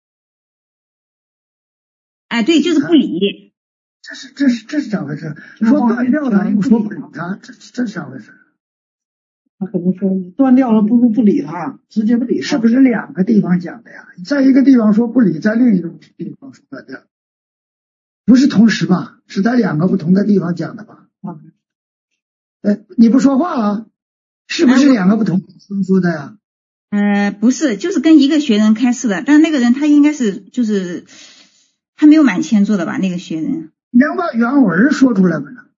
哎，对，就是不理。 这是这是这是咋回事？说断掉了又说不理他，这这是咋回事？ 他可能说断掉了不如不理他，直接不理他。 是不是两个地方讲的呀？在一个地方说不理，在另一个地方说断掉，不是同时吧？是在两个不同的地方讲的吧？ 嗯， 哎，你不说话了，是不是两个不同地说的呀？ 呃，不是，就是跟一个学生开示的，但那个人他应该是就是还没有满千做的吧？那个学生能把原文说出来不能？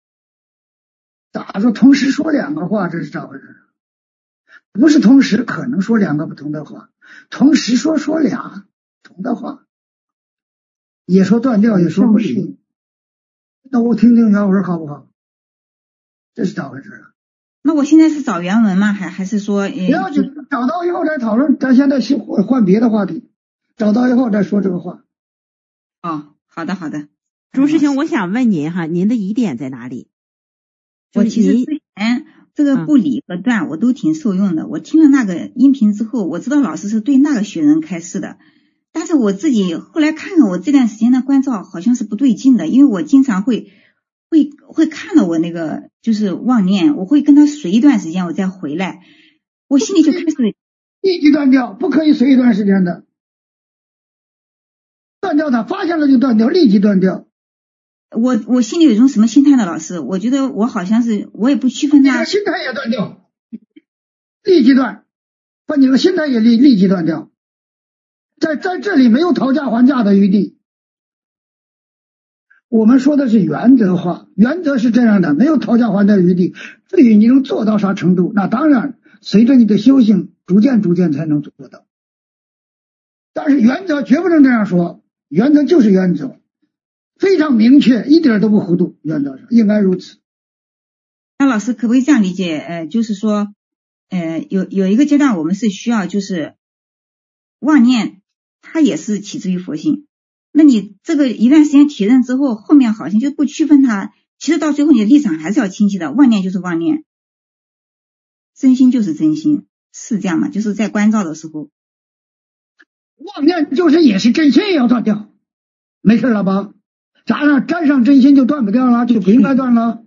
咋说同时说两个话，这是咋回事？不是同时可能说两个不同的话，同时说说俩不同的话，也说断掉，也说不理。那我听听原文好不好？这是咋回事啊？ 那我现在是找原文吗？还还是说呃不要紧，找到以后再讨论。咱现在换换别的话题，找到以后再说这个话。 哦，好的好的。 朱师兄，我想问您哈，您的疑点在哪里？ 我其实之前这个不理和断我都挺受用的，我听了那个音频之后，我知道老师是对那个学生开示的，但是我自己后来看看我这段时间的关照好像是不对劲的，因为我经常会会会看到我那个就是妄念，我会跟他随一段时间我再回来，我心里就开始立即断掉，不可以随一段时间的，断掉它，发现了就断掉，立即断掉。 我我心里有一种什么心态呢？老师，我觉得我好像是我也不区分他， 你的心态也断掉，立即断，把你的心态也立立即断掉，在在这里没有讨价还价的余地。我们说的是原则化，原则是这样的，没有讨价还价的余地。至于你能做到啥程度，那当然随着你的修行，逐渐逐渐才能做到。但是原则绝不能这样说，原则就是原则。非常明确，一点都不糊涂，原则上应该如此。 那老师可不可以这样理解？呃，就是说，呃，有有一个阶段，我们是需要就是妄念，它也是起自于佛性。那你这个一段时间体认之后，后面好像就不区分它，其实到最后你的立场还是要清晰的，妄念就是妄念，真心就是真心，是这样吗？就是在关照的时候， 妄念就是也是真心也要断掉，没事了吧？咱上沾上真心就断不掉了，就不应该断了。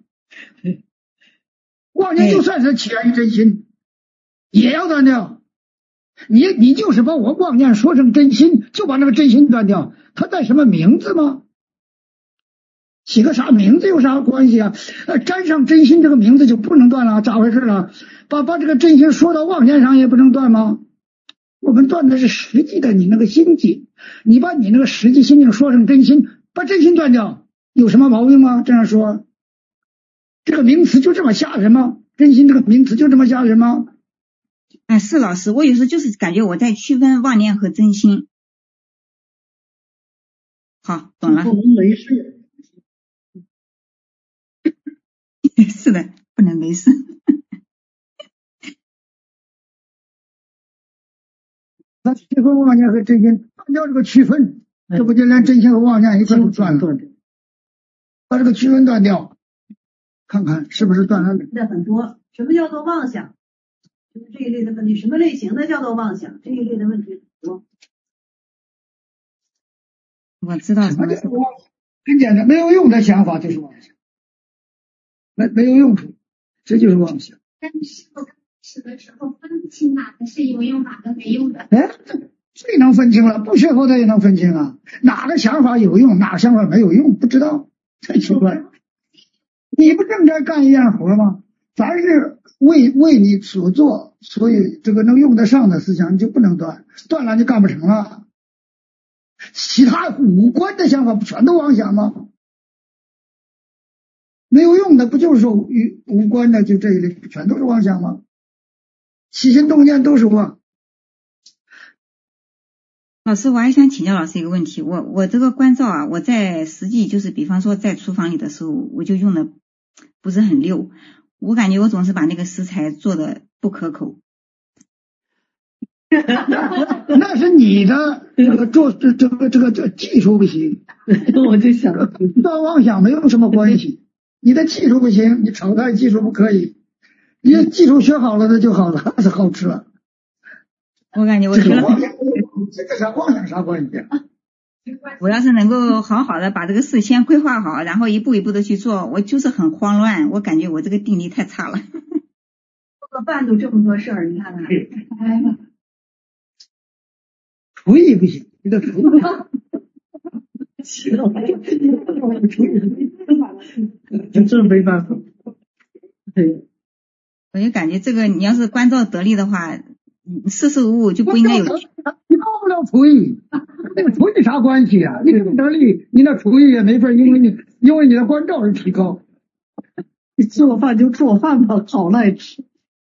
妄念就算是起源于真心，也要断掉。你你就是把我妄念说成真心，就把那个真心断掉，它带什么名字吗？起个啥名字有啥关系啊？呃，沾上真心这个名字就不能断了，咋回事了？把把这个真心说到妄念上也不能断吗？我们断的是实际的你那个心境，你把你那个实际心境说成真心，把真心断掉，有什么毛病吗？这样说，这个名词就这么吓人吗？真心这个名词就这么吓人吗？ 哎，是老师，我有时候就是感觉我在区分妄念和真心。好，懂了。 不能没事。 是的，不能没事。 那区分妄念和真心，断掉这个区分，这不就连真心和妄念一块都断了？把这个区分断掉，看看是不是断了。 的很多，什么叫做妄想？就是这一类的问题，什么类型的叫做妄想？这一类的问题很多。 我知道什么是妄想，很简单，没有用的想法就是妄想，没没有用处，这就是妄想。 但是我吃的时候分不清哪个是有用，哪个没用的。 哎，最能分清了，不学佛的也能分清啊，哪个想法有用，哪个想法没有用，不知道，太奇怪。你不正在干一样活吗？凡是为为你所做，所以这个能用得上的思想你就不能断，断了就干不成了。其他无关的想法不全都妄想吗？没有用的不就是说与无关的就这一类全都是妄想吗？起心动念都是妄。 老师，我还想请教老师一个问题，我我这个关照啊，我在实际就是比方说在厨房里的时候，我就用的不是很溜，我感觉我总是把那个食材做的不可口。 那是你的这个做这这个这个这技术不行， 我就想断妄想没有什么关系，你的技术不行，你炒菜技术不可以，你的技术学好了那就好了，还是好吃了。 我感觉我学了， 这个啥妄想啥关系啊？ 我要是能够好好的把这个事先规划好，然后一步一步的去做，我就是很慌乱，我感觉我这个定力太差了。 做个饭都这么多事儿，你看看。哎呀， 厨艺不行，你的厨艺。 真没办法。对， 我就感觉这个你要是关照得力的话，四事无误就不应该有。 你到不了厨艺，那个厨艺啥关系啊？你不得力，你那厨艺也没法，因为你因为你的关照而提高。 你做饭就做饭吧，好赖吃。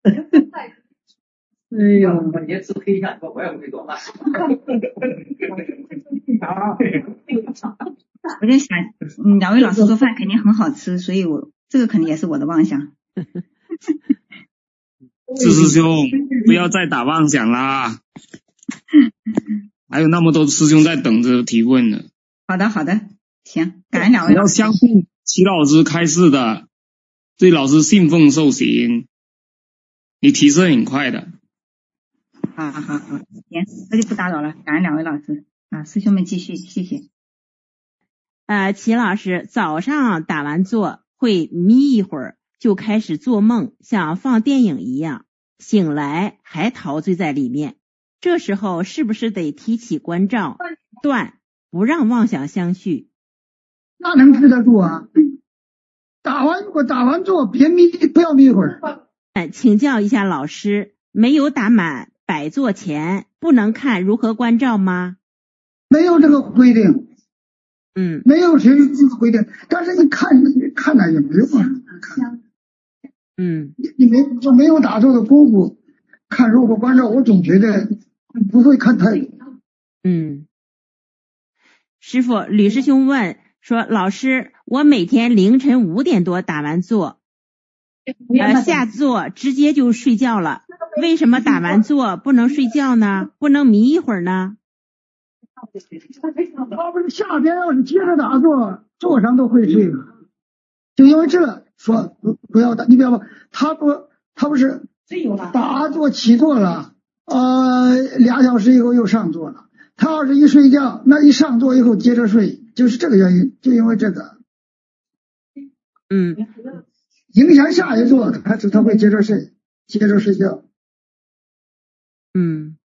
哎呀，我也吃黑饭，我也不会做饭。 我在想，嗯，两位老师做饭肯定很好吃，所以我这个肯定也是我的妄想。 志师兄，不要再打妄想啦，还有那么多师兄在等着提问呢。 好的，好的，行，感恩两位。 你要相信齐老师开示的，对老师信奉受行，你提升很快的。 好好好好，行，那就不打扰了，感恩两位老师啊，师兄们继续，谢谢。 呃，齐老师早上打完坐会眯一会儿，就开始做梦，像放电影一样，醒来还陶醉在里面。这时候是不是得提起关照，断，不让妄想相续？ 那能治得住啊？打完我打完坐别眯，不要眯一会儿。 呃，请教一下老师，没有打满百坐前不能看如何关照吗？ 没有这个规定， 嗯， 没有谁这个规定，但是你看看了也没用啊，看， 嗯， 你你没就没有打坐的功夫，看如何关照，我总觉得不会看太多。 嗯，师父，吕师兄问说，老师，我每天凌晨五点多打完坐，呃，下坐直接就睡觉了。为什么打完坐不能睡觉呢？不能迷一会儿呢？ 他不是下边要是接着打坐，坐上都会睡了，就因为这说不不要打，你不要吧，他不他不是打坐起坐了，呃，俩小时以后又上坐了。他要是一睡觉，那一上坐以后接着睡，就是这个原因，就因为这个， 嗯， 影响下一坐，他他会接着睡，接着睡觉。 嗯，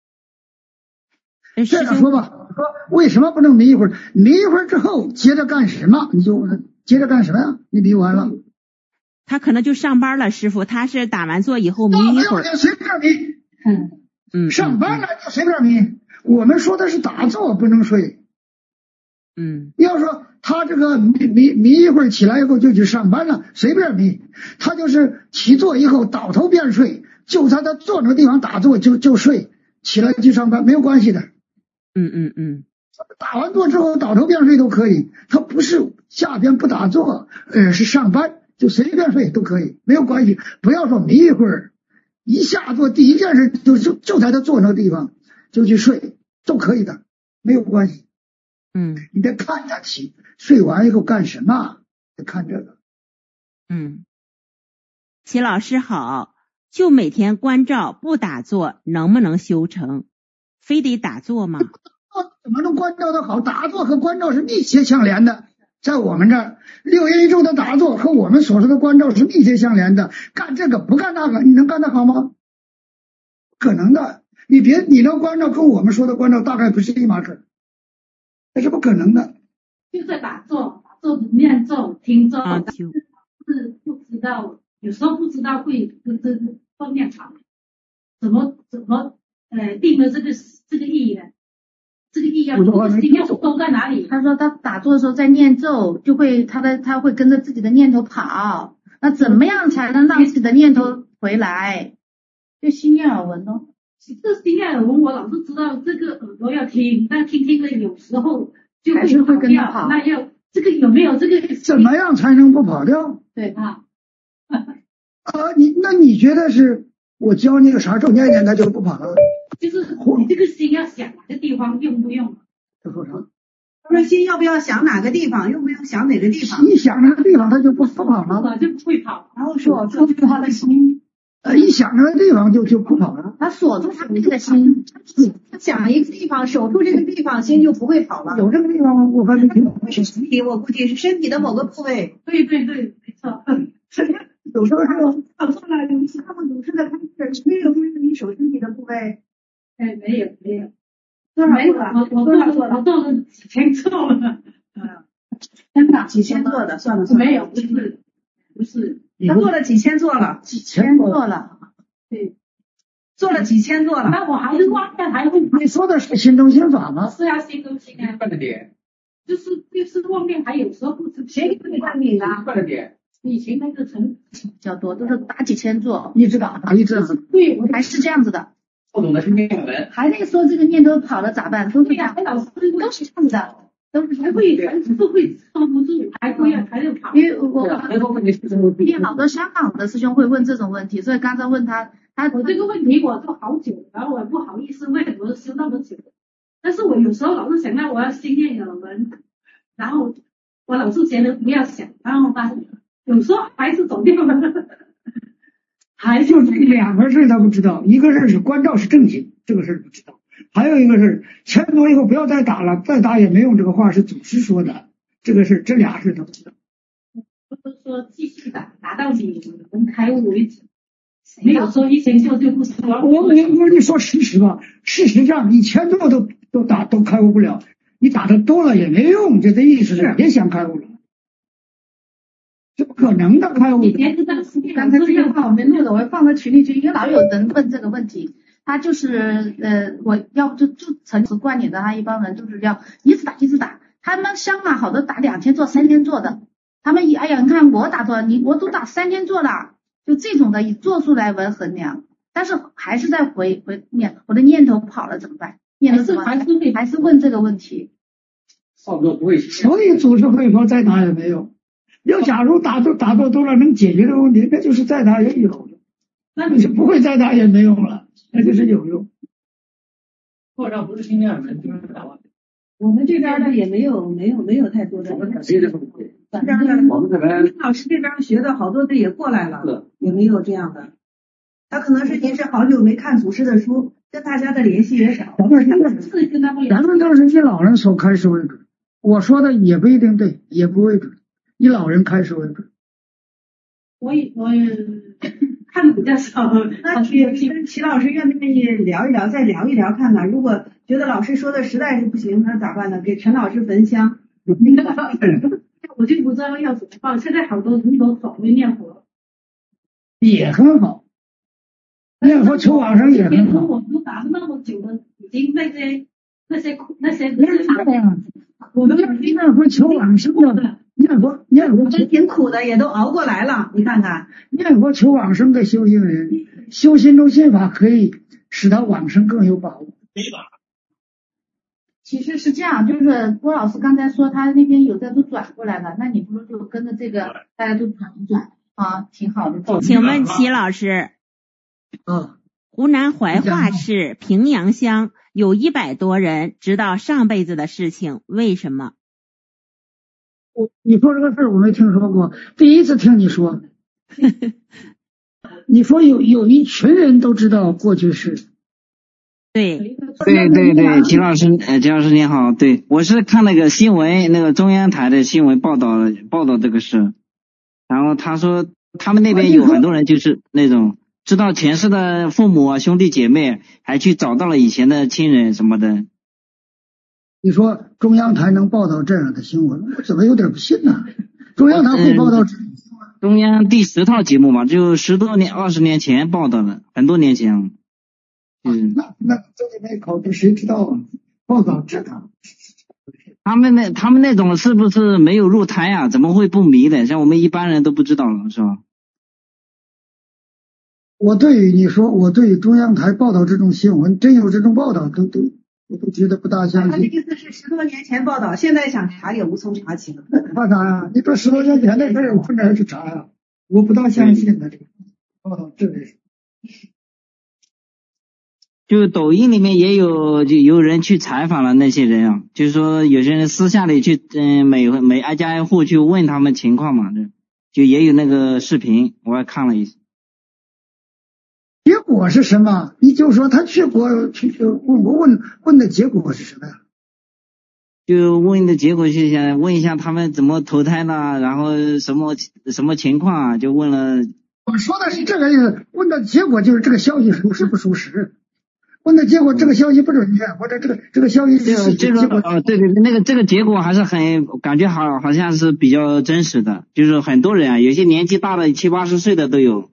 这样说吧，说为什么不能迷一会儿？迷一会儿之后接着干什么？你就接着干什么呀？你迷完了， 他可能就上班了，师傅，他是打完坐以后迷一会儿， 随便迷， 嗯嗯， 上班了就随便迷。我们说的是打坐不能睡， 嗯， 要说他这个迷迷迷一会儿起来以后就去上班了，随便迷，他就是起坐以后倒头便睡，就在他坐那个地方打坐就就睡，起来去上班没有关系的。 嗯嗯嗯， 打完坐之后倒头便睡都可以，他不是下边不打坐，呃，是上班就随便睡都可以，没有关系。不要说迷一会儿，一下坐第一件事就就就在他坐那个地方就去睡都可以的，没有关系。 嗯， 你得看他起睡完以后干什么，得看这个。 嗯，齐老师好，就每天关照不打坐，能不能修成？非得打坐吗？ 怎么能关照的好？打坐和关照是密切相连的，在我们这儿六月一周的打坐和我们所说的关照是密切相连的。干这个不干那个，你能干得好吗？不可能的。你别你能关照跟我们说的关照大概不是一码事，那是不可能的。 就在打坐，打坐念咒、听咒，但是不知道，有时候不知道会跟这个方面好，怎么怎么呃定了这个这个意呢？这个意要今天都在哪里？ 他说他打坐的时候在念咒，就会他的他会跟着自己的念头跑。那怎么样才能让自己的念头回来？就心念耳闻哦。 这心爱耳闻，我老是知道这个耳朵要听，但听听了有时候就还是会跑掉， 跟着跑那要这个有没有这个？ 怎么样才能不跑掉？ 对啊， 啊，你那你觉得是我教你个啥咒念念，它就不跑了？ 就是你这个心要想哪个地方用不用？ 他说啥？ 他说心要不要想哪个地方，用不用想哪个地方？ 一想那个地方，它就不不跑了。 就不会跑。 然后锁住他的心， 呃，一想那个地方就就不跑了。 他锁住他那个心， 想一个地方，守住这个地方，心就不会跑了。 有这个地方吗？我还没听懂。 身体，我估计是身体的某个部位。 对对对，没错。 有时候是搞错了，有其他的主持的开始没有说你手身体的部位。 哎，没有没有。 多少没有， 做了？ 我我做了我做了几千做了。 嗯，真的几千做的，算了算了。 没有，不是不是。 他做了几千做了， 几千做了。 对， 做了几千做了。 那我还是忘掉，还会。 你说的是心中心法吗？ 是啊，心中心啊。 快了点。 就是就是忘掉，还有时候不知谁给你看你的？ 快了点。 以前那个成比较多，都是打几千座， 一直打，打一直打。 对，我还是这样子的。 不懂的是念文。 还得说这个念头跑了咋办？都是这样， 老师都是这样子的，都是还会还是会撑不住，还会还要跑。 因为我听好多香港的师兄会问这种问题，所以刚才问他，他我这个问题我做好久，然后我不好意思为什么修那么久，但是我有时候老是想到我要心念有人，然后我老是觉得不要想，然后发现有时候还是走掉了。 还就这两个事他不知道，一个事是关照是正经，这个事不知道；还有一个是钱多以后不要再打了，再打也没用，这个话是祖师说的，这个事这俩事他不知道。 不是说继续打，打到你能开悟为止，没有说一千做就不行。 我我我跟你说事实吧，事实上一千多都都打都开悟不了，你打的多了也没用，这个意思是别想开悟了。这不可能的开悟。 刚才这个话我没录的，我放到群里去，因为老有人问这个问题。他就是呃，我要不就就城市观点的，他一帮人就是要一直打一直打。他们香港好多打两天做三天做的，他们一哎呀，你看我打多少，你我都打三天做了，就这种的以做出来为衡量。但是还是在回回念，我的念头跑了怎么办？念头怎么办？还是还是问这个问题。 少哥不会， 所以祖师会说再打也没用。要假如打多打多多了能解决这个问题，那就是再打也有用，那你就不会再打也没用了，那就是有用。 或者不是心念文，就是打完。 我们这边呢也没有没有没有太多的。 我们这边我们这边老师这边学的好多的也过来了，也没有这样的。他可能是您是好久没看祖师的书，跟大家的联系也少。 咱们咱们都是以老人所开示为准，我说的也不一定对，也不为准。以老人开始为准。 我也我也看的比较少。 那跟齐老师愿不愿意聊一聊，再聊一聊看看？如果觉得老师说的实在是不行，那咋办呢？给陈老师焚香。 我就不知道要怎么办。现在好多人都总会念佛， 也很好。念佛求往生也很好。 我都打了那么久了，已经那些那些那些我们念佛求往生的。念佛念佛真挺苦的，也都熬过来了。你看看， 念佛求往生的修行人，修心中心法可以使他往生更有把握。 其实是这样，就是郭老师刚才说他那边有的都转过来了，那你不如就跟着这个大家都转一转啊，挺好的。 请问齐老师， 嗯， 湖南怀化市平阳乡有一百多人知道上辈子的事情，为什么？ 我你说这个事儿我没听说过，第一次听你说。你说有有一群人都知道过去式。 对对对对，齐老师，呃，齐老师你好，对，我是看那个新闻，那个中央台的新闻报道报道这个事，然后他说他们那边有很多人就是那种知道前世的父母啊兄弟姐妹，还去找到了以前的亲人什么的。 你说中央台能报道这样的新闻，我怎么有点不信呢？中央台会报道、嗯、 中央第十套节目嘛，就十多年、二十年前报道的，很多年前。嗯， 那那这里面考的谁知道啊？报道这个， 他们那他们那种是不是没有入胎啊？怎么会不迷的？像我们一般人都不知道了，是吧？ 我对你说，我对中央台报道这种新闻，真有这种报道，都都我都觉得不大相信。 他的意思是十多年前报道，现在想查也无从查起了。 查啥呀？你说十多年前的事儿，我哪儿去查呀？我不大相信的这个报道，这是。 就抖音里面也有就有人去采访了那些人啊，就是说有些人私下里去嗯每每挨家挨户去问他们情况嘛，就也有那个视频，我还看了一次。 结果是什么？你就说他去过去问我问问的结果是什么呀？ 就问的结果是想问一下他们怎么投胎呢，然后什么什么情况啊，就问了。 我说的是这个意思，问的结果就是这个消息属实不属实。问的结果这个消息不准确，或者这个这个消息是这个哦对对对，那个这个结果还是很感觉好好像是比较真实的，就是很多人啊，有些年纪大的七八十岁的都有。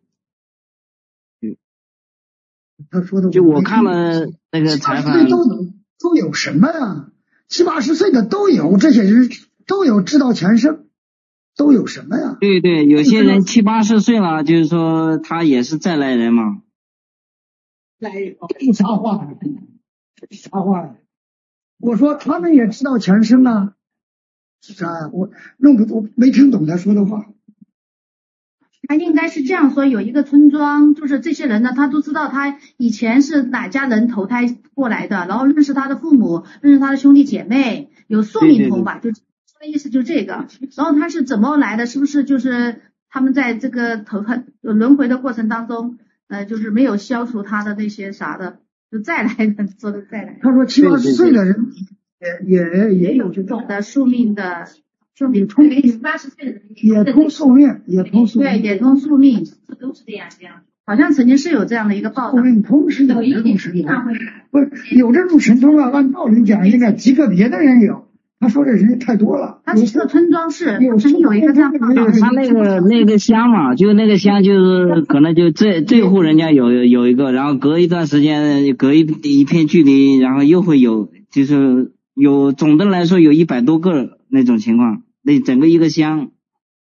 他说的就我看了那个采访， 都都有什么呀？七八十岁的都有，这些人都有知道前生，都有什么呀？ 对对，有些人七八十岁了，就是说他也是再来人嘛。 来人，这啥话？这啥话？我说他们也知道前生啊，是啥呀？我弄不我没听懂他说的话。 他应该是这样说，有一个村庄，就是这些人呢，他都知道他以前是哪家人投胎过来的，然后认识他的父母，认识他的兄弟姐妹，有宿命通吧，就说的意思就这个。然后他是怎么来的？是不是就是他们在这个投胎轮回的过程当中，呃，就是没有消除他的那些啥的，就再来的，说的再来。 他说七八十岁的人也也也有这种的宿命的。 宿命通八十岁的人也通宿命，也通宿命， 对，也通宿命，都是这样这样。好像曾经是有这样的一个报道。 宿命通是有这种神通，不是有这种神通啊？按道理讲，应该极个别的人有。他说这人太多了。 他这个村庄是有有一个这样报道。 他那个那个乡嘛，就那个乡就是可能就这这户人家有有一个，然后隔一段时间，隔一一片距离，然后又会有，就是有总的来说有一百多个那种情况。那整个一个乡，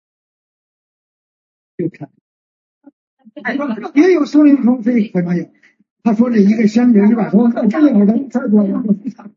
也有宿命通，这可能有。他说这一个乡有一百多个，这有的太多了。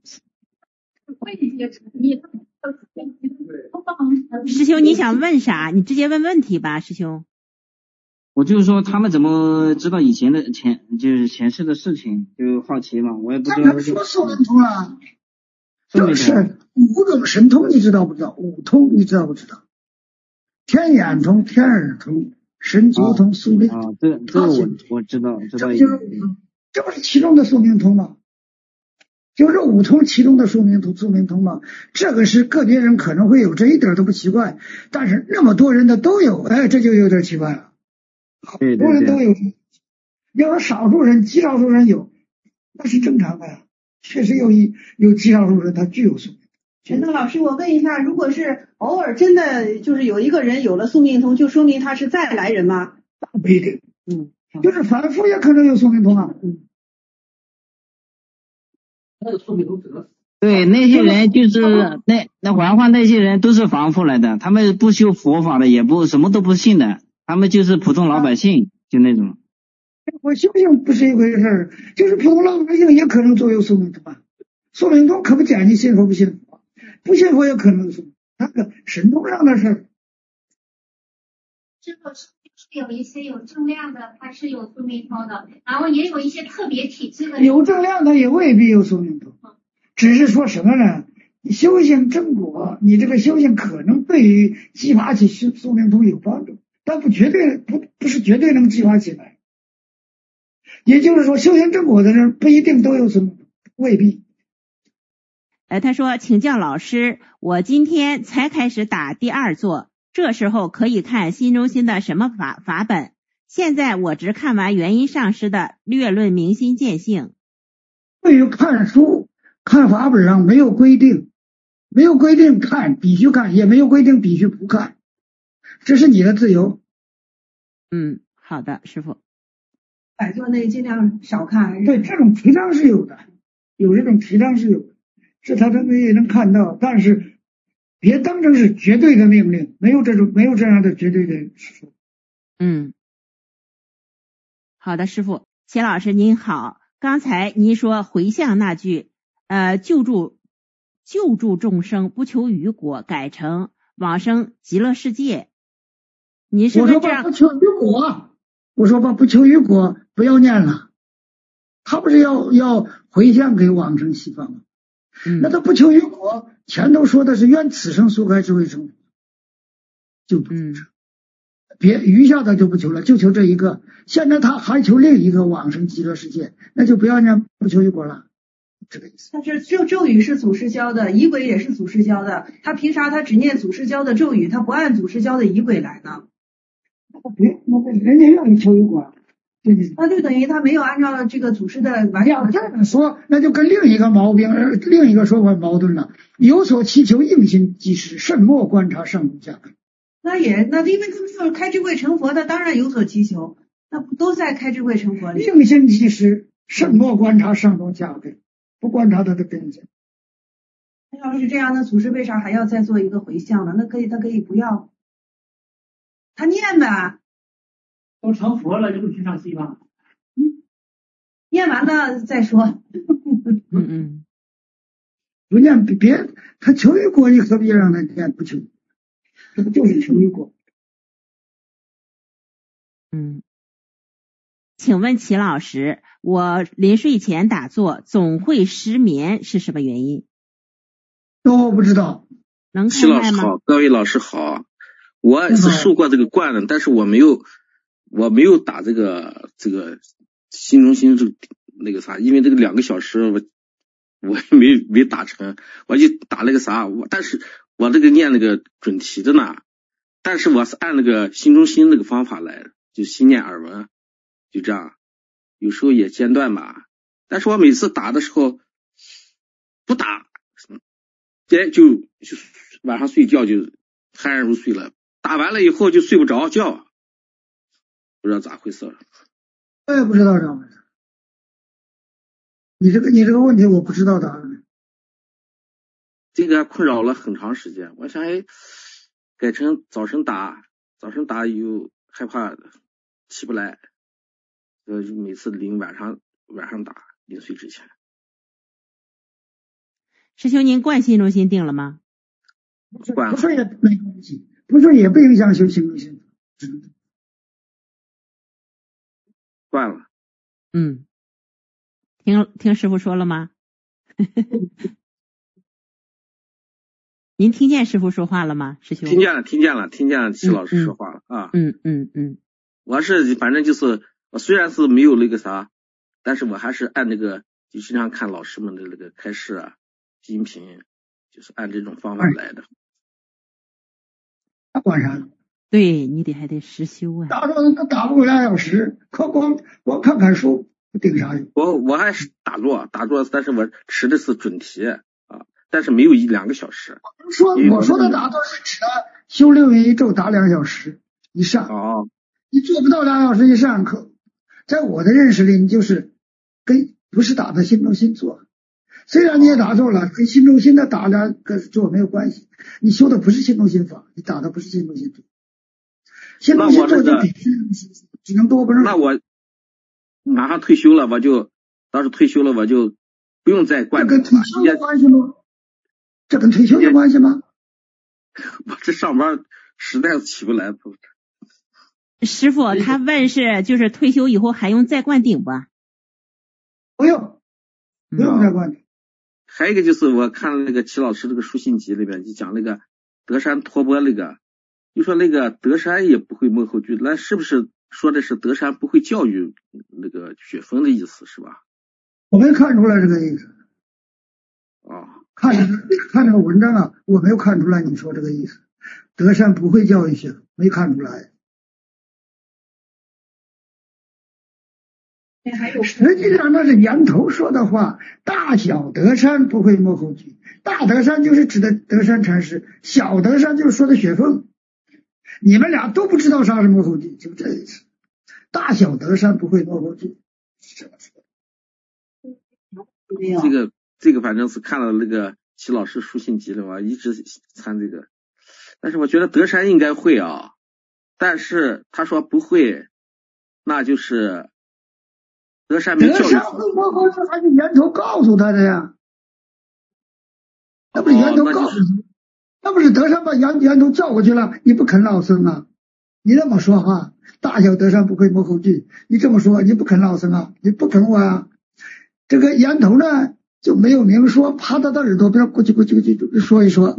师兄，你想问啥？你直接问问题吧，师兄。 我就是说他们怎么知道以前的前就是前世的事情，就好奇嘛，我也不知道。 他说宿命通了。这是五种神通，你知道不知道？五通你知道不知道？天眼通、天耳通、神足通、宿命通。 啊，这这我我知道，知道。 这就是这不是其中的宿命通吗？就是五通其中的宿命通、宿命通吗？这个是个别人可能会有，这一点都不奇怪。但是那么多人的都有，哎，这就有点奇怪了。好多人都有，要是少数人、极少数人有，那是正常的呀。确实有一有极少数人他具有宿命。 陈东老师，我问一下，如果是偶尔真的就是有一个人有了宿命通，就说明他是再来人吗？ 不一定，嗯，就是反复也可能有宿命通啊。嗯， 那个宿命通得。 对，那些人就是那那还换那些人都是凡夫来的，他们不修佛法的，也不什么都不信的，他们就是普通老百姓，就那种。 我信不信不是一回事儿，就是普通老百姓也可能作有宿命通啊。宿命通可不讲你信佛不信佛，不信佛也可能是那个神通上的事儿。 这个是有一些有正量的，他是有宿命通的，然后也有一些特别体质的。 有正量的也未必有宿命通，只是说什么呢？你修行正果，你这个修行可能对于激发起宿命通有帮助，但不绝对不不是绝对能激发起来。也就是说，修行正果的人不一定都有宿命通，未必。 呃，他说，请教老师，我今天才开始打第二座，这时候可以看新中心的什么法法本？现在我只看完元音上师的略论明心见性。 对于看书看法本上没有规定，没有规定看必须看，也没有规定必须不看，这是你的自由。 嗯，好的，师父。 百座内尽量少看。 对，这种提倡是有的，有这种提倡是有的，是他这个也能看到，但是别当成是绝对的命令，没有这种没有这样的绝对的说。 嗯。 好的，师父。齐老师您好，刚才您说回向那句呃救助救助众生不求于果改成往生极乐世界，您是我说吧不求于果，我说吧不求于果不要念了，他不是要要回向给往生西方吗？ 嗯， 那他不求于果，前头说的是愿此生速开智慧成佛，就不嗯， 别余下的就不求了，就求这一个。现在他还求另一个往生极乐世界，那就不要念不求于果了，这个意思。 但是咒咒语是祖师教的，仪轨也是祖师教的，他凭啥他只念祖师教的咒语，他不按祖师教的仪轨来呢？ 别，那人家让你求于果，对对， 那就等于他没有按照这个祖师的完整。 要这样说，那就跟另一个毛病，呃另一个说法矛盾了。有所祈求，应心即施，慎莫观察上中下根。 那也那因为他们说开智慧成佛，他当然有所祈求，那不都在开智慧成佛里？ 应心即施，慎莫观察上中下根，不观察他的根基。 要是这样，那祖师为啥还要再做一个回向呢？那可以，他可以不要，他念呗。 都成佛了，就不去上西方。 嗯，念完了再说。 嗯嗯， 不念别，他求于果，你何必让他念不求？这不就是求于果？ 嗯，请问齐老师，我临睡前打坐总会失眠，是什么原因？ 都不知道。 能齐老师好，各位老师好，我是受过这个灌的，但是我没有，我没有打这个这个心中心这个那个啥，因为这个两个小时我我没没打成，我就打了个啥，我但是我这个念那个准提的呢，但是我是按那个心中心那个方法来的，就心念耳闻，就这样，有时候也间断吧，但是我每次打的时候不打，哎就就晚上睡觉就酣然入睡了，打完了以后就睡不着觉，不知道咋回事。 我也不知道咋回事。你这个你这个问题我不知道答案。 这个困扰了很长时间，我想哎，改成早晨打，早晨打又害怕起不来，呃，每次临晚上晚上打，临睡之前。 师兄，您灌心中心定了吗？ 灌了。 不是也没关系，不是也不影响修心中心。 灌了。 嗯，听听师傅说了吗？您听见师傅说话了吗，师兄？ 听见了，听见了，听见了，齐老师说话了、嗯、啊。 嗯嗯嗯。 我是反正就是我虽然是没有那个啥，但是我还是按那个就经常看老师们的那个开示啊、音频，就是按这种方法来的。 那管啥？ 对你得还得实修啊。 打坐他打不过俩小时，光光光看看书，顶啥用？ 我我还是打坐打坐，但是我持的是准提啊，但是没有一两个小时。 说我说的打坐是指的修六月一咒打两小时以上。 哦。 你做不到两小时以上，可在我的认识里，你就是跟不是打的心中心做。虽然你也打坐了，跟心中心的打两个做没有关系。你修的不是心中心法，你打的不是心中心做。心中心做就比心中心只能多不是。 那我马上退休了，我就当时退休了，我就不用再灌。 这跟退休有关系吗？这跟退休有关系吗？ 我这上班实在是起不来。 师傅，他问是就是退休以后还用再灌顶吧？ 不用，不用再灌顶。 还有一个就是我看那个齐老师这个书信集里面就讲那个德山托钵那个，就说那个德山也不会幕后剧，那是不是说的是德山不会教育那个雪峰的意思是吧？ 我没看出来这个意思。 哦， 看看这个文章啊，我没有看出来你说这个意思。德山不会教育雪峰，没看出来。实际上那是源头说的话，大小德山不会幕后剧，大德山就是指的德山禅师，小德山就是说的雪峰。你们俩都不知道啥是幕后剧，就这意思。大小德山不会幕后剧，是这么说的。 这个这个反正是看了那个齐老师书信集了嘛，一直参这个，但是我觉得德山应该会啊，但是他说不会，那就是德善没教育。 德善会摸后去，还是源头告诉他的呀？那不是源头告诉他，哦、那不是德善把源源头叫过去了？你不肯老生啊？你这么说话，大小德善不会摸后去。你这么说，你不肯老生啊？你不肯我啊？这个源头呢就没有明说，趴到他耳朵边过去过去过去说一说。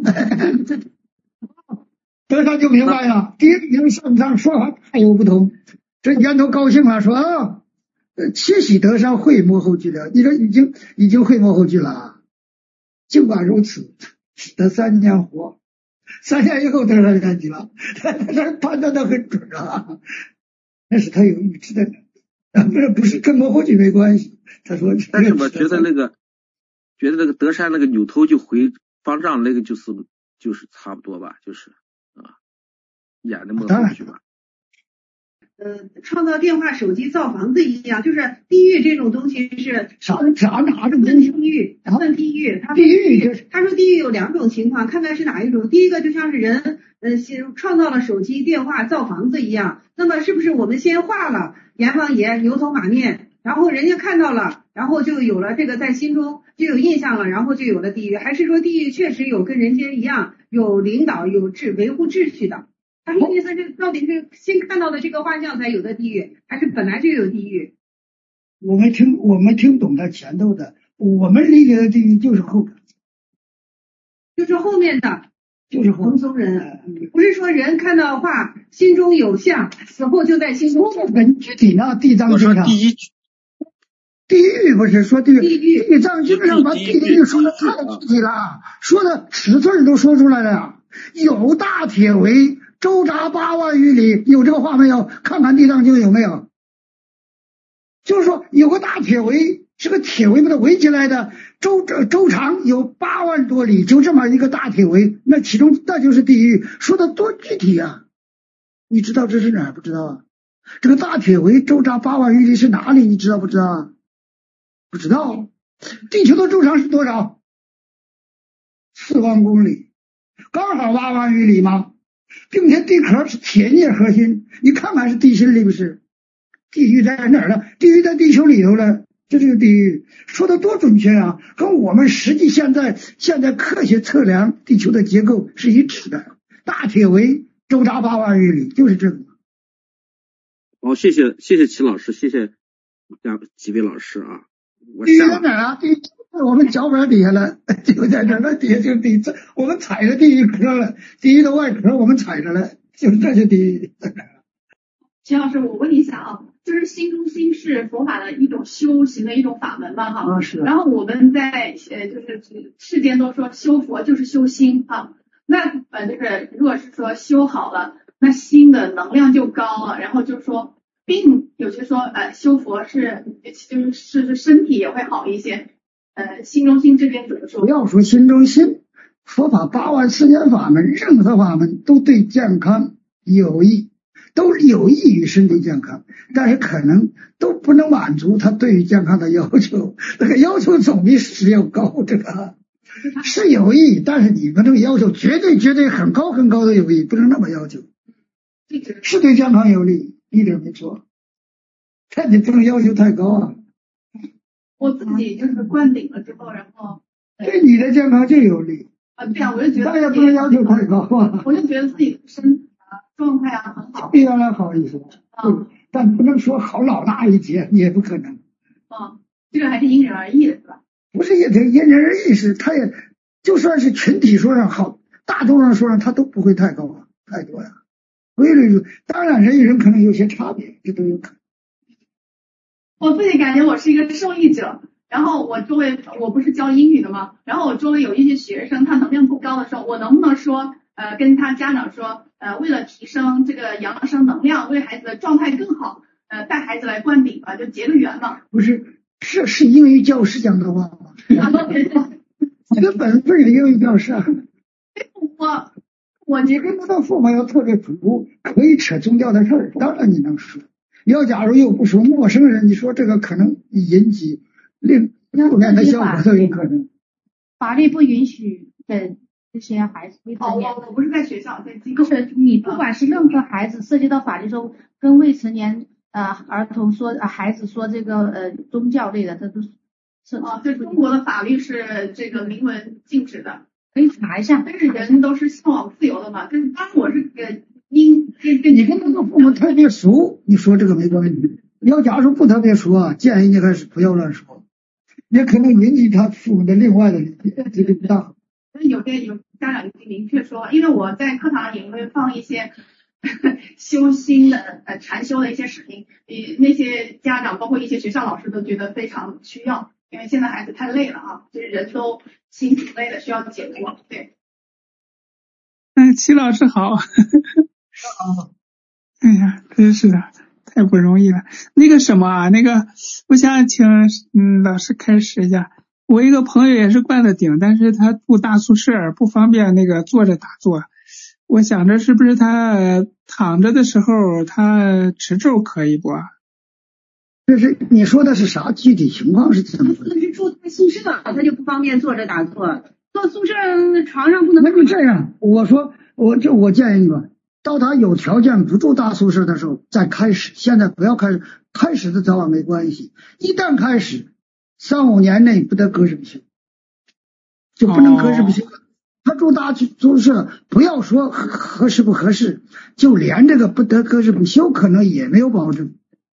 德善就明白了，第一名上上说法太有不同。这源头高兴了，说啊，七喜德善会摸后去了，你这已经已经会摸后去了。尽管如此，只得三年活，三年以后德善圆寂了，他这判断的很准啊，那是他有预知的，不是不是跟摸后去没关系。他说， 但是我觉得那个，觉得那个德善那个扭头就回方丈那个就是就是差不多吧，就是啊，演的摸后去吧。 呃，创造电话、手机、造房子一样，就是地狱这种东西是啥啥哪种问地狱，问地狱。他地狱就是， 他说地狱有两种情况，看看是哪一种。第一个就像是人呃创造了手机、电话、造房子一样，那么是不是我们先画了阎王爷牛头马面，然后人家看到了，然后就有了这个在心中就有印象了，然后就有了地狱？还是说地狱确实有跟人间一样有领导、有秩维护秩序的？他说意思是到底是新看到的这个画像才有的地狱，还是本来就有地狱？ 我们听我们听懂他前头的，我们理解的地狱就是后边， 就是后面的， 就是蓬松人，不是说人看到画心中有相，死后就在心中。 很具体呢，地藏经上。 第一， 地狱不是说地狱，地藏经上把地狱说的太具体了，说的尺寸都说出来了，有大铁围。周匝八万余里，有这个话没有？看看地藏经有没有？就是说有个大铁围，这个铁围把它围起来的，周周长有八万多里，就这么一个大铁围，那其中那就是地狱，说的多具体啊！你知道这是哪儿？不知道啊？这个大铁围周匝八万余里是哪里？你知道不知道啊？不知道。地球的周长是多少？四万公里，刚好八万余里吗？并且地壳是铁镍核心，你看看是地心里不是？地狱在哪儿了？地狱在地球里头了，这就是地狱，说的多准确啊！跟我们实际现在现在科学测量地球的结构是一致的。大铁围周匝八万余里，就是这个。 好，谢谢谢谢齐老师，谢谢几位老师啊。我地狱在哪儿啊？地狱在我们脚板底下了，就在这儿，那底下就是地狱，我们踩着地狱壳了，地狱的外壳我们踩着了，就这就地狱。 齐老师，我问你一下啊，就是心中心是佛法的一种修行的一种法门嘛，哈。 啊，是。 然后我们在呃，就是世间都说修佛就是修心啊，那呃，就是如果是说修好了，那心的能量就高了，然后就说，并有些说呃，修佛是就是是身体也会好一些。呃，心中心这边怎么说？ 不要说心中心，佛法八万四千法门，任何法门都对健康有益，都有益于身体健康，但是可能都不能满足他对于健康的要求。那个要求总比实要高，这个是有益，但是你们这个要求绝对绝对很高很高的有益，不能那么要求。是对健康有利，一点没错，但你不能要求太高啊。 我自己就是灌顶了之后，然后对你的健康就有利啊。对啊，我就觉得大家不能要求太高啊。 我就觉得自己的身体啊状态啊很好， 比原来好一些啊、嗯，但不能说好老大一截，也不可能。 啊，这个还是因人而异的，是吧？ 不是，也得因人而异，是他也就算是群体说上好，大多数说上他都不会太高啊，太多呀、啊。规律当然人与人可能有些差别，这都有可能。 我自己感觉我是一个受益者，然后我周围我不是教英语的吗？然后我周围有一些学生，他能量不高的时候，我能不能说呃跟他家长说，呃为了提升这个阳生能量，为孩子的状态更好，呃带孩子来灌顶吧，就结个缘嘛？ 不是，是是英语教师讲的话吗？你的本分是英语教师啊。 我我觉得不到父母要特别主可以扯宗教的事儿，当然你能说。要假如又不说陌生人，你说这个可能引起另负面的效果都有可能。 法律不允许跟这些孩子未成年。 哦，我不是在学校，在机构。 就是你不管是任何孩子涉及到法律中跟未成年呃儿童说呃孩子说这个呃宗教类的，这都是哦，对，中国的法律是这个明文禁止的， 可以查一下。 但是人都是向往自由的嘛，就是当我是个因跟跟你跟那个父母特别熟，你说这个没关系。你要假如说不特别熟啊，建议你还是不要乱说，也可能引起他父母的另外的理解，这个不大好。 有些有家长已经明确说了，因为我在课堂也会放一些修心的呃禅修的一些视频，呃那些家长包括一些学校老师都觉得非常需要，因为现在孩子太累了啊，就是人都心挺累的，需要解脱。对， 嗯，齐老师好。哎呀，真是的，太不容易了。那个什么啊，那个我想请嗯老师开示一下。我一个朋友也是灌了顶，但是他住大宿舍，不方便那个坐着打坐。我想着是不是他、呃、躺着的时候他持咒可以不？ 这是你说的是啥具体情况是怎么回事？ 是住在宿舍，他就不方便坐着打坐，坐宿舍床上不能。 那就这样，我说我这我建议你吧，到他有条件不住大宿舍的时候再开始，现在不要开始，开始的早晚没关系，一旦开始。三五年内不得隔日不休，就不能隔日不休。哦、他住大宿舍，不要说合适不合适，就连这个不得隔日不休，可能也没有保证。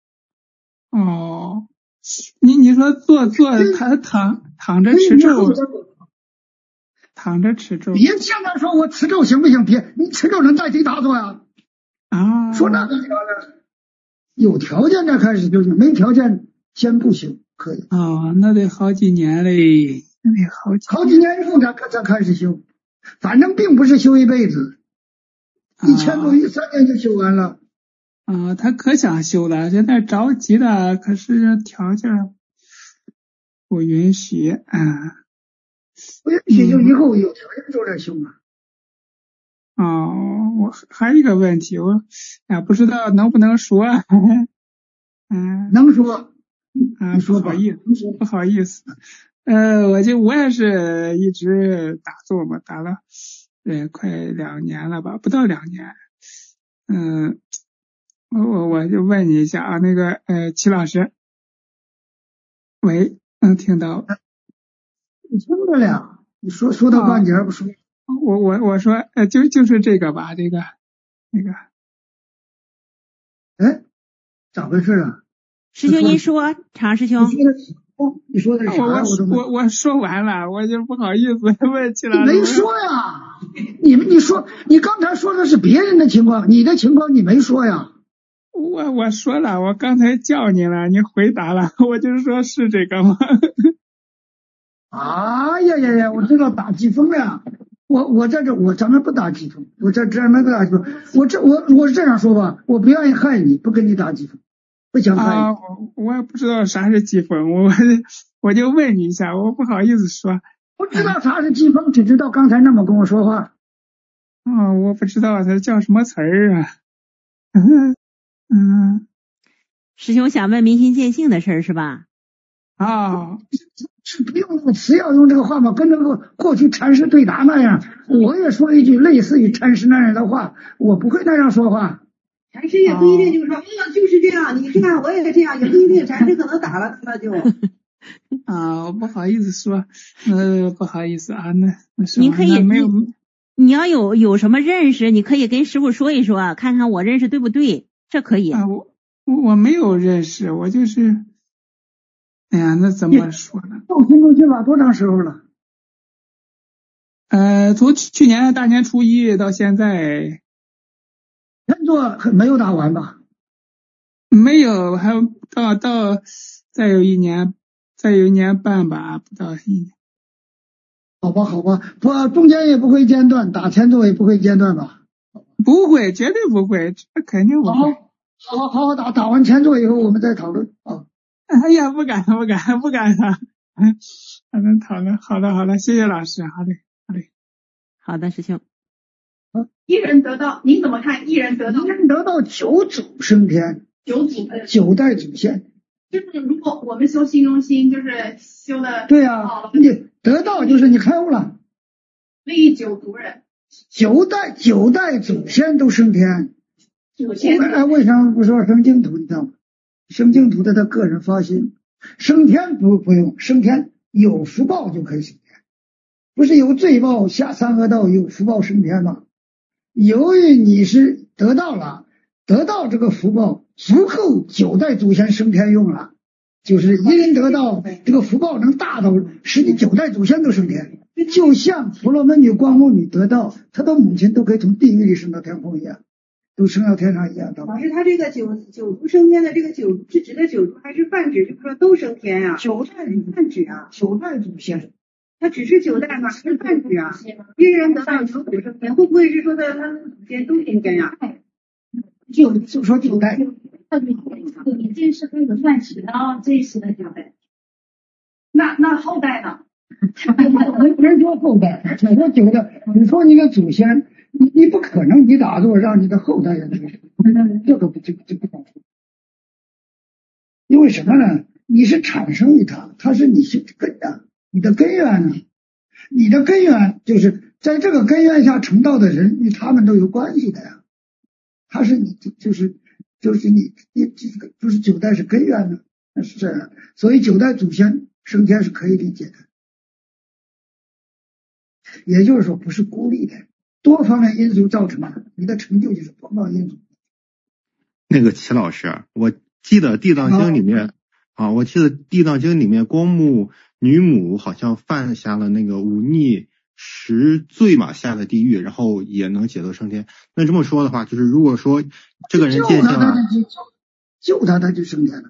哦，你你说坐坐他躺躺着持咒，躺着持咒。 别现在说我持咒行不行？别，你持咒能代替打坐呀？ 啊， 说那个有条件再开始就行，没条件先不行。可以哦，那得好几年嘞，那得好几好几年以后才才开始修，反正并不是修一辈子，一千多一三年就修完了。 啊，他可想修了，现在着急了，可是条件不允许啊。 不允许就以後有条件做点修嘛。 嗯、哦，我还有一个问题，我呀不知道能不能说。嗯， 能说。 啊，不好意思，不好意思。呃，我就我也是一直打坐嘛，打了呃快两年了吧，不到两年。嗯，我我我就问你一下啊，那个呃齐老师，喂，能听到？ 你听着了，你说说到半截不说。啊、 我我我说呃就就是这个吧，这个那个。 哎，咋回事啊？ 师兄您说，常师兄。 你说的是啥？ 我我我说完了，我就不好意思问起来了。 你没说呀？你你说你刚才说的是别人的情况，你的情况你没说呀？ 我我说了，我刚才叫你了，你回答了，我就说是这个吗？ 哎呀呀呀！我知道打疾风了。我我在这我咱们不打疾风，我在这没不打疾风。我这我我是这样说吧，我不愿意害你，不跟你打疾风。不想害啊，我我也不知道啥是疾风，我我就问你一下，我不好意思说。 不知道啥是疾风，只知道刚才那么跟我说话。 哦，我不知道它叫什么词儿啊。嗯嗯， 师兄想问明心见性的事儿是吧？ 啊，不用那个词，要用这个话嘛，跟那个过去禅师对答那样，我也说一句类似于禅师那样的话，我不会那样说话。 禅师也不一定就是说，哎呀，就是这样，你这样我也这样，也不一定。禅师可能打了他就。 啊，我不好意思说，呃，不好意思啊，那那您可以没有， 你要有有什么认识，你可以跟师傅说一说，看看我认识对不对，这可以。 啊，我我没有认识，我就是，哎呀，那怎么说呢？ 到新中心法多长时候了？ 呃，从去年大年初一到现在。 天座没有打完吧？ 没有，还到到再有一年，再有一年半吧，不到一年。 好吧，好吧，不，中间也不会间断，打天座也不会间断吧？ 不会，绝对不会，这肯定不会。 好好好好打，打完天座以后我们再讨论啊。 哎呀，不敢，不敢，不敢啊！还能讨论？好的，好的，谢谢老师，好的，好的， 好的，师兄。 一人得道，您怎么看？一人得道， 一人得道九祖升天， 九祖九代祖先。 就是如果我们修心中心，就是修的对呀、啊，你得道就是你开悟了， 立九族人， 九代九代祖先都升天。 祖先哎，为什么不说升净土？你知道吗？ 升净土的他个人发心，升天不不用，升天有福报就可以升天，不是有罪报下三恶道，有福报升天吗？由于你是得到了，得到这个福报足够九代祖先升天用了，就是一人得到这个福报能大到使你九代祖先都升天，就像婆罗门女、光目女得到她的母亲都可以从地狱里升到天空一样，都升到天上一样的。 老师，他这个九九族升天的这个九是指的九族还是泛指？就是说都升天啊？ 九代泛指啊？ 九代祖先， 他只是九代吗？是泛指啊？一人得到九祖升天，会不会是说的他们祖先都升天呀？ 就就说九代。 你这是那个泛指的啊，这是的九代。 那那后代呢？ 没人说后代，只说九代。你说你的祖先，你你不可能你打坐让你的后代也那个什么，这个不这个这不好说。因为什么呢？你是产生于他，他是你是根啊，你的根源呢？你的根源就是在这个根源下成道的人，与他们都有关系的呀。他是你就是就是你你这个就是九代是根源呢，是这样。所以九代祖先升天是可以理解的。也就是说不是孤立的，多方面因素造成的，你的成就就是多方面因素。 那个齐老师，我记得地藏经里面啊，我记得地藏经里面光目女母好像犯下了那个忤逆十罪嘛，下了地狱，然后也能解脱升天。那这么说的话，就是如果说这个人见性了， 救他他就升天了。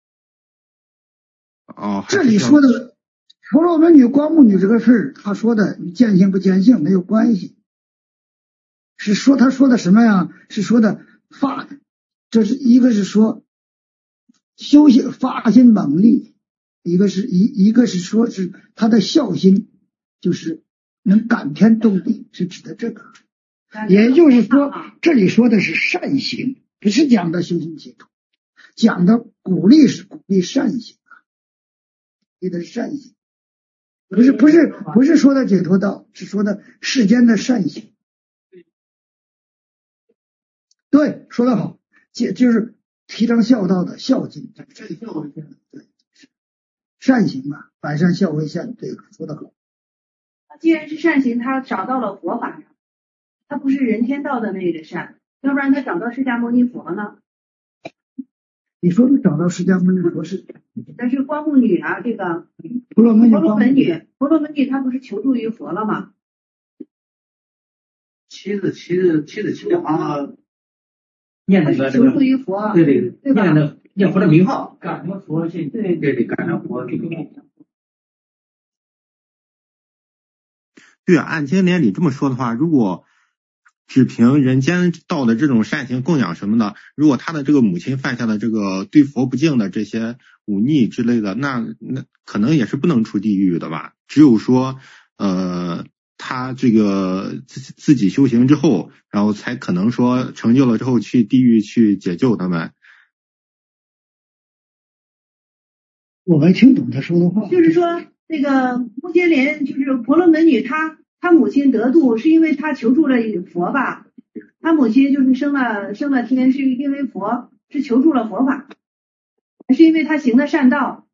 哦， 这里说的婆罗门女、光目女这个事儿，他说的你见性不见性没有关系，是说他说的什么呀？是说的发，这是一个是说修行发心猛力，一个是一一个是说是他的孝心，就是能感天动地，是指的这个。也就是说，这里说的是善行，不是讲的修行解脱，讲的鼓励是鼓励善行啊，这的是善行。不是不是不是说的解脱道，是说的世间的善行。对，说得好，解就是提倡孝道的孝敬，对，善行嘛，百善孝为先，对，说得好。 既然是善行，他找到了佛法，他不是人天道的那个善，要不然他找到释迦牟尼佛呢？ 你说的找到释迦牟尼佛是？ 但是光目女啊，这个婆罗门女， 婆罗门女，婆罗门女她不是求助于佛了吗？ 七十七十七十七啊，念那个这个求助于佛， 对对对吧？ 念的念佛的名号，感恩佛性，对对对，感恩佛这个。 对啊，按经典里这么说的话，如果只凭人间道的这种善行供养什么的，如果他的这个母亲犯下的这个对佛不敬的这些忤逆之类的，那那可能也是不能出地狱的吧？只有说呃他这个自自己修行之后，然后才可能说成就了之后去地狱去解救他们。 我没听懂他说的话。 就是说那个目犍连就是婆罗门女，她她母亲得度是因为她求助了佛吧？她母亲就是升了升了天，是因为佛是求助了佛法，还是因为她行的善道？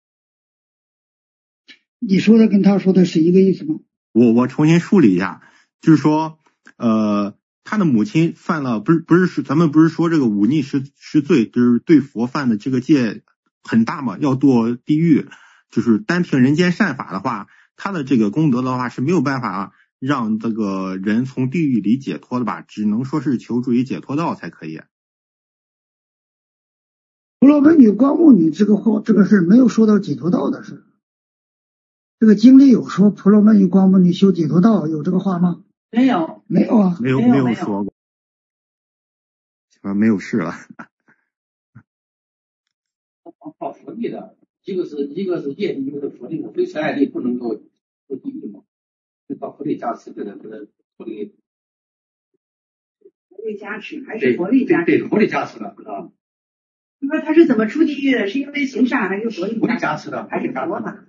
你说的跟他说的是一个意思吗？ 我我重新梳理一下，就是说，呃，他的母亲犯了，不是不是咱们不是说这个忤逆是是罪，就是对佛犯的这个戒很大嘛，要堕地狱。就是单凭人间善法的话，他的这个功德的话是没有办法让这个人从地狱里解脱的吧，只能说是求助于解脱道才可以。 婆罗门女、光目女这个话这个事没有说到解脱道的事。这个经里有说婆罗门女、光目女修解脱道，有这个话吗？ 没有， 没有啊， 没有没有说过，啊，没有事了。 靠佛力的，一个是一个是业力，一个是佛力，非慈爱力不能够出地狱嘛，就靠佛力加持，这个这个佛力。 佛力加持还是佛力加持？ 对，对佛力加持的啊。 你说他是怎么出地狱的？是因为行善还是佛力加持的？ 还是佛法？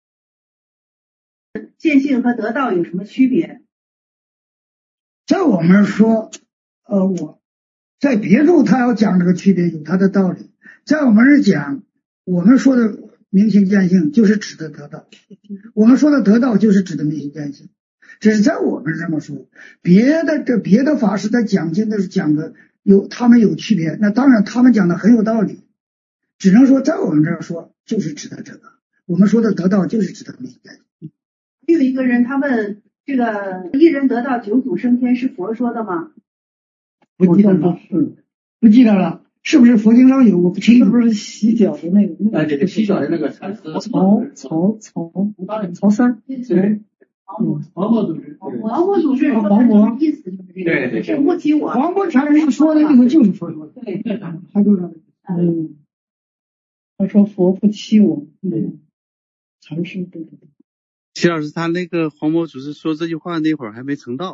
见性和得道有什么区别？ 在我们说，呃，我在别处他要讲这个区别有他的道理， 在我们这讲，我们说的明心见性就是指的得道，我们说的得道就是指的明心见性，这是在我们这么说。别的这别的法师在讲经的时候讲的有他们有区别，那当然他们讲的很有道理，只能说在我们这儿说就是指的这个，我们说的得道就是指的明心见性。 还有一个人他问这个一人得道九祖升天是佛说的吗？ 不记得了，不记得了，是不是佛经上有？我不清楚。 是不是洗脚的那个？那个哎，对对，洗脚的那个禅师， 曹曹曹曹三， 对， 王博祖师， 王博祖师王博意思就是这个， 对对对， 不起我。 王博禅师说的那个就是佛说的， 对， 他就是嗯，他说佛不欺我，嗯，禅师对对对。 齐老师，他那个黄渤祖师说这句话那会儿还没成道。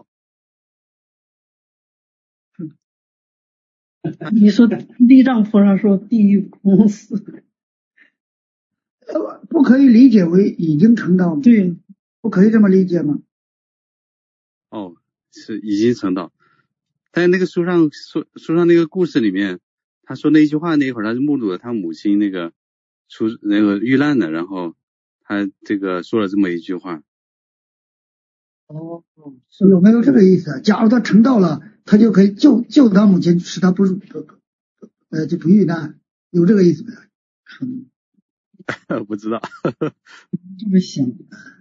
你说地藏菩萨说地狱空死， 呃，不可以理解为已经成道吗？ 对， 不可以这么理解吗？ 哦，是已经成道。在那个书上说书上那个故事里面，他说那一句话那会儿，他是目睹了他母亲那个出那个遇难的，然后他这个说了这么一句话。 哦，有没有这个意思？假如他成道了，他就可以救救他母亲，使他不呃就不遇难，有这个意思没有？ 不知道。 这么想。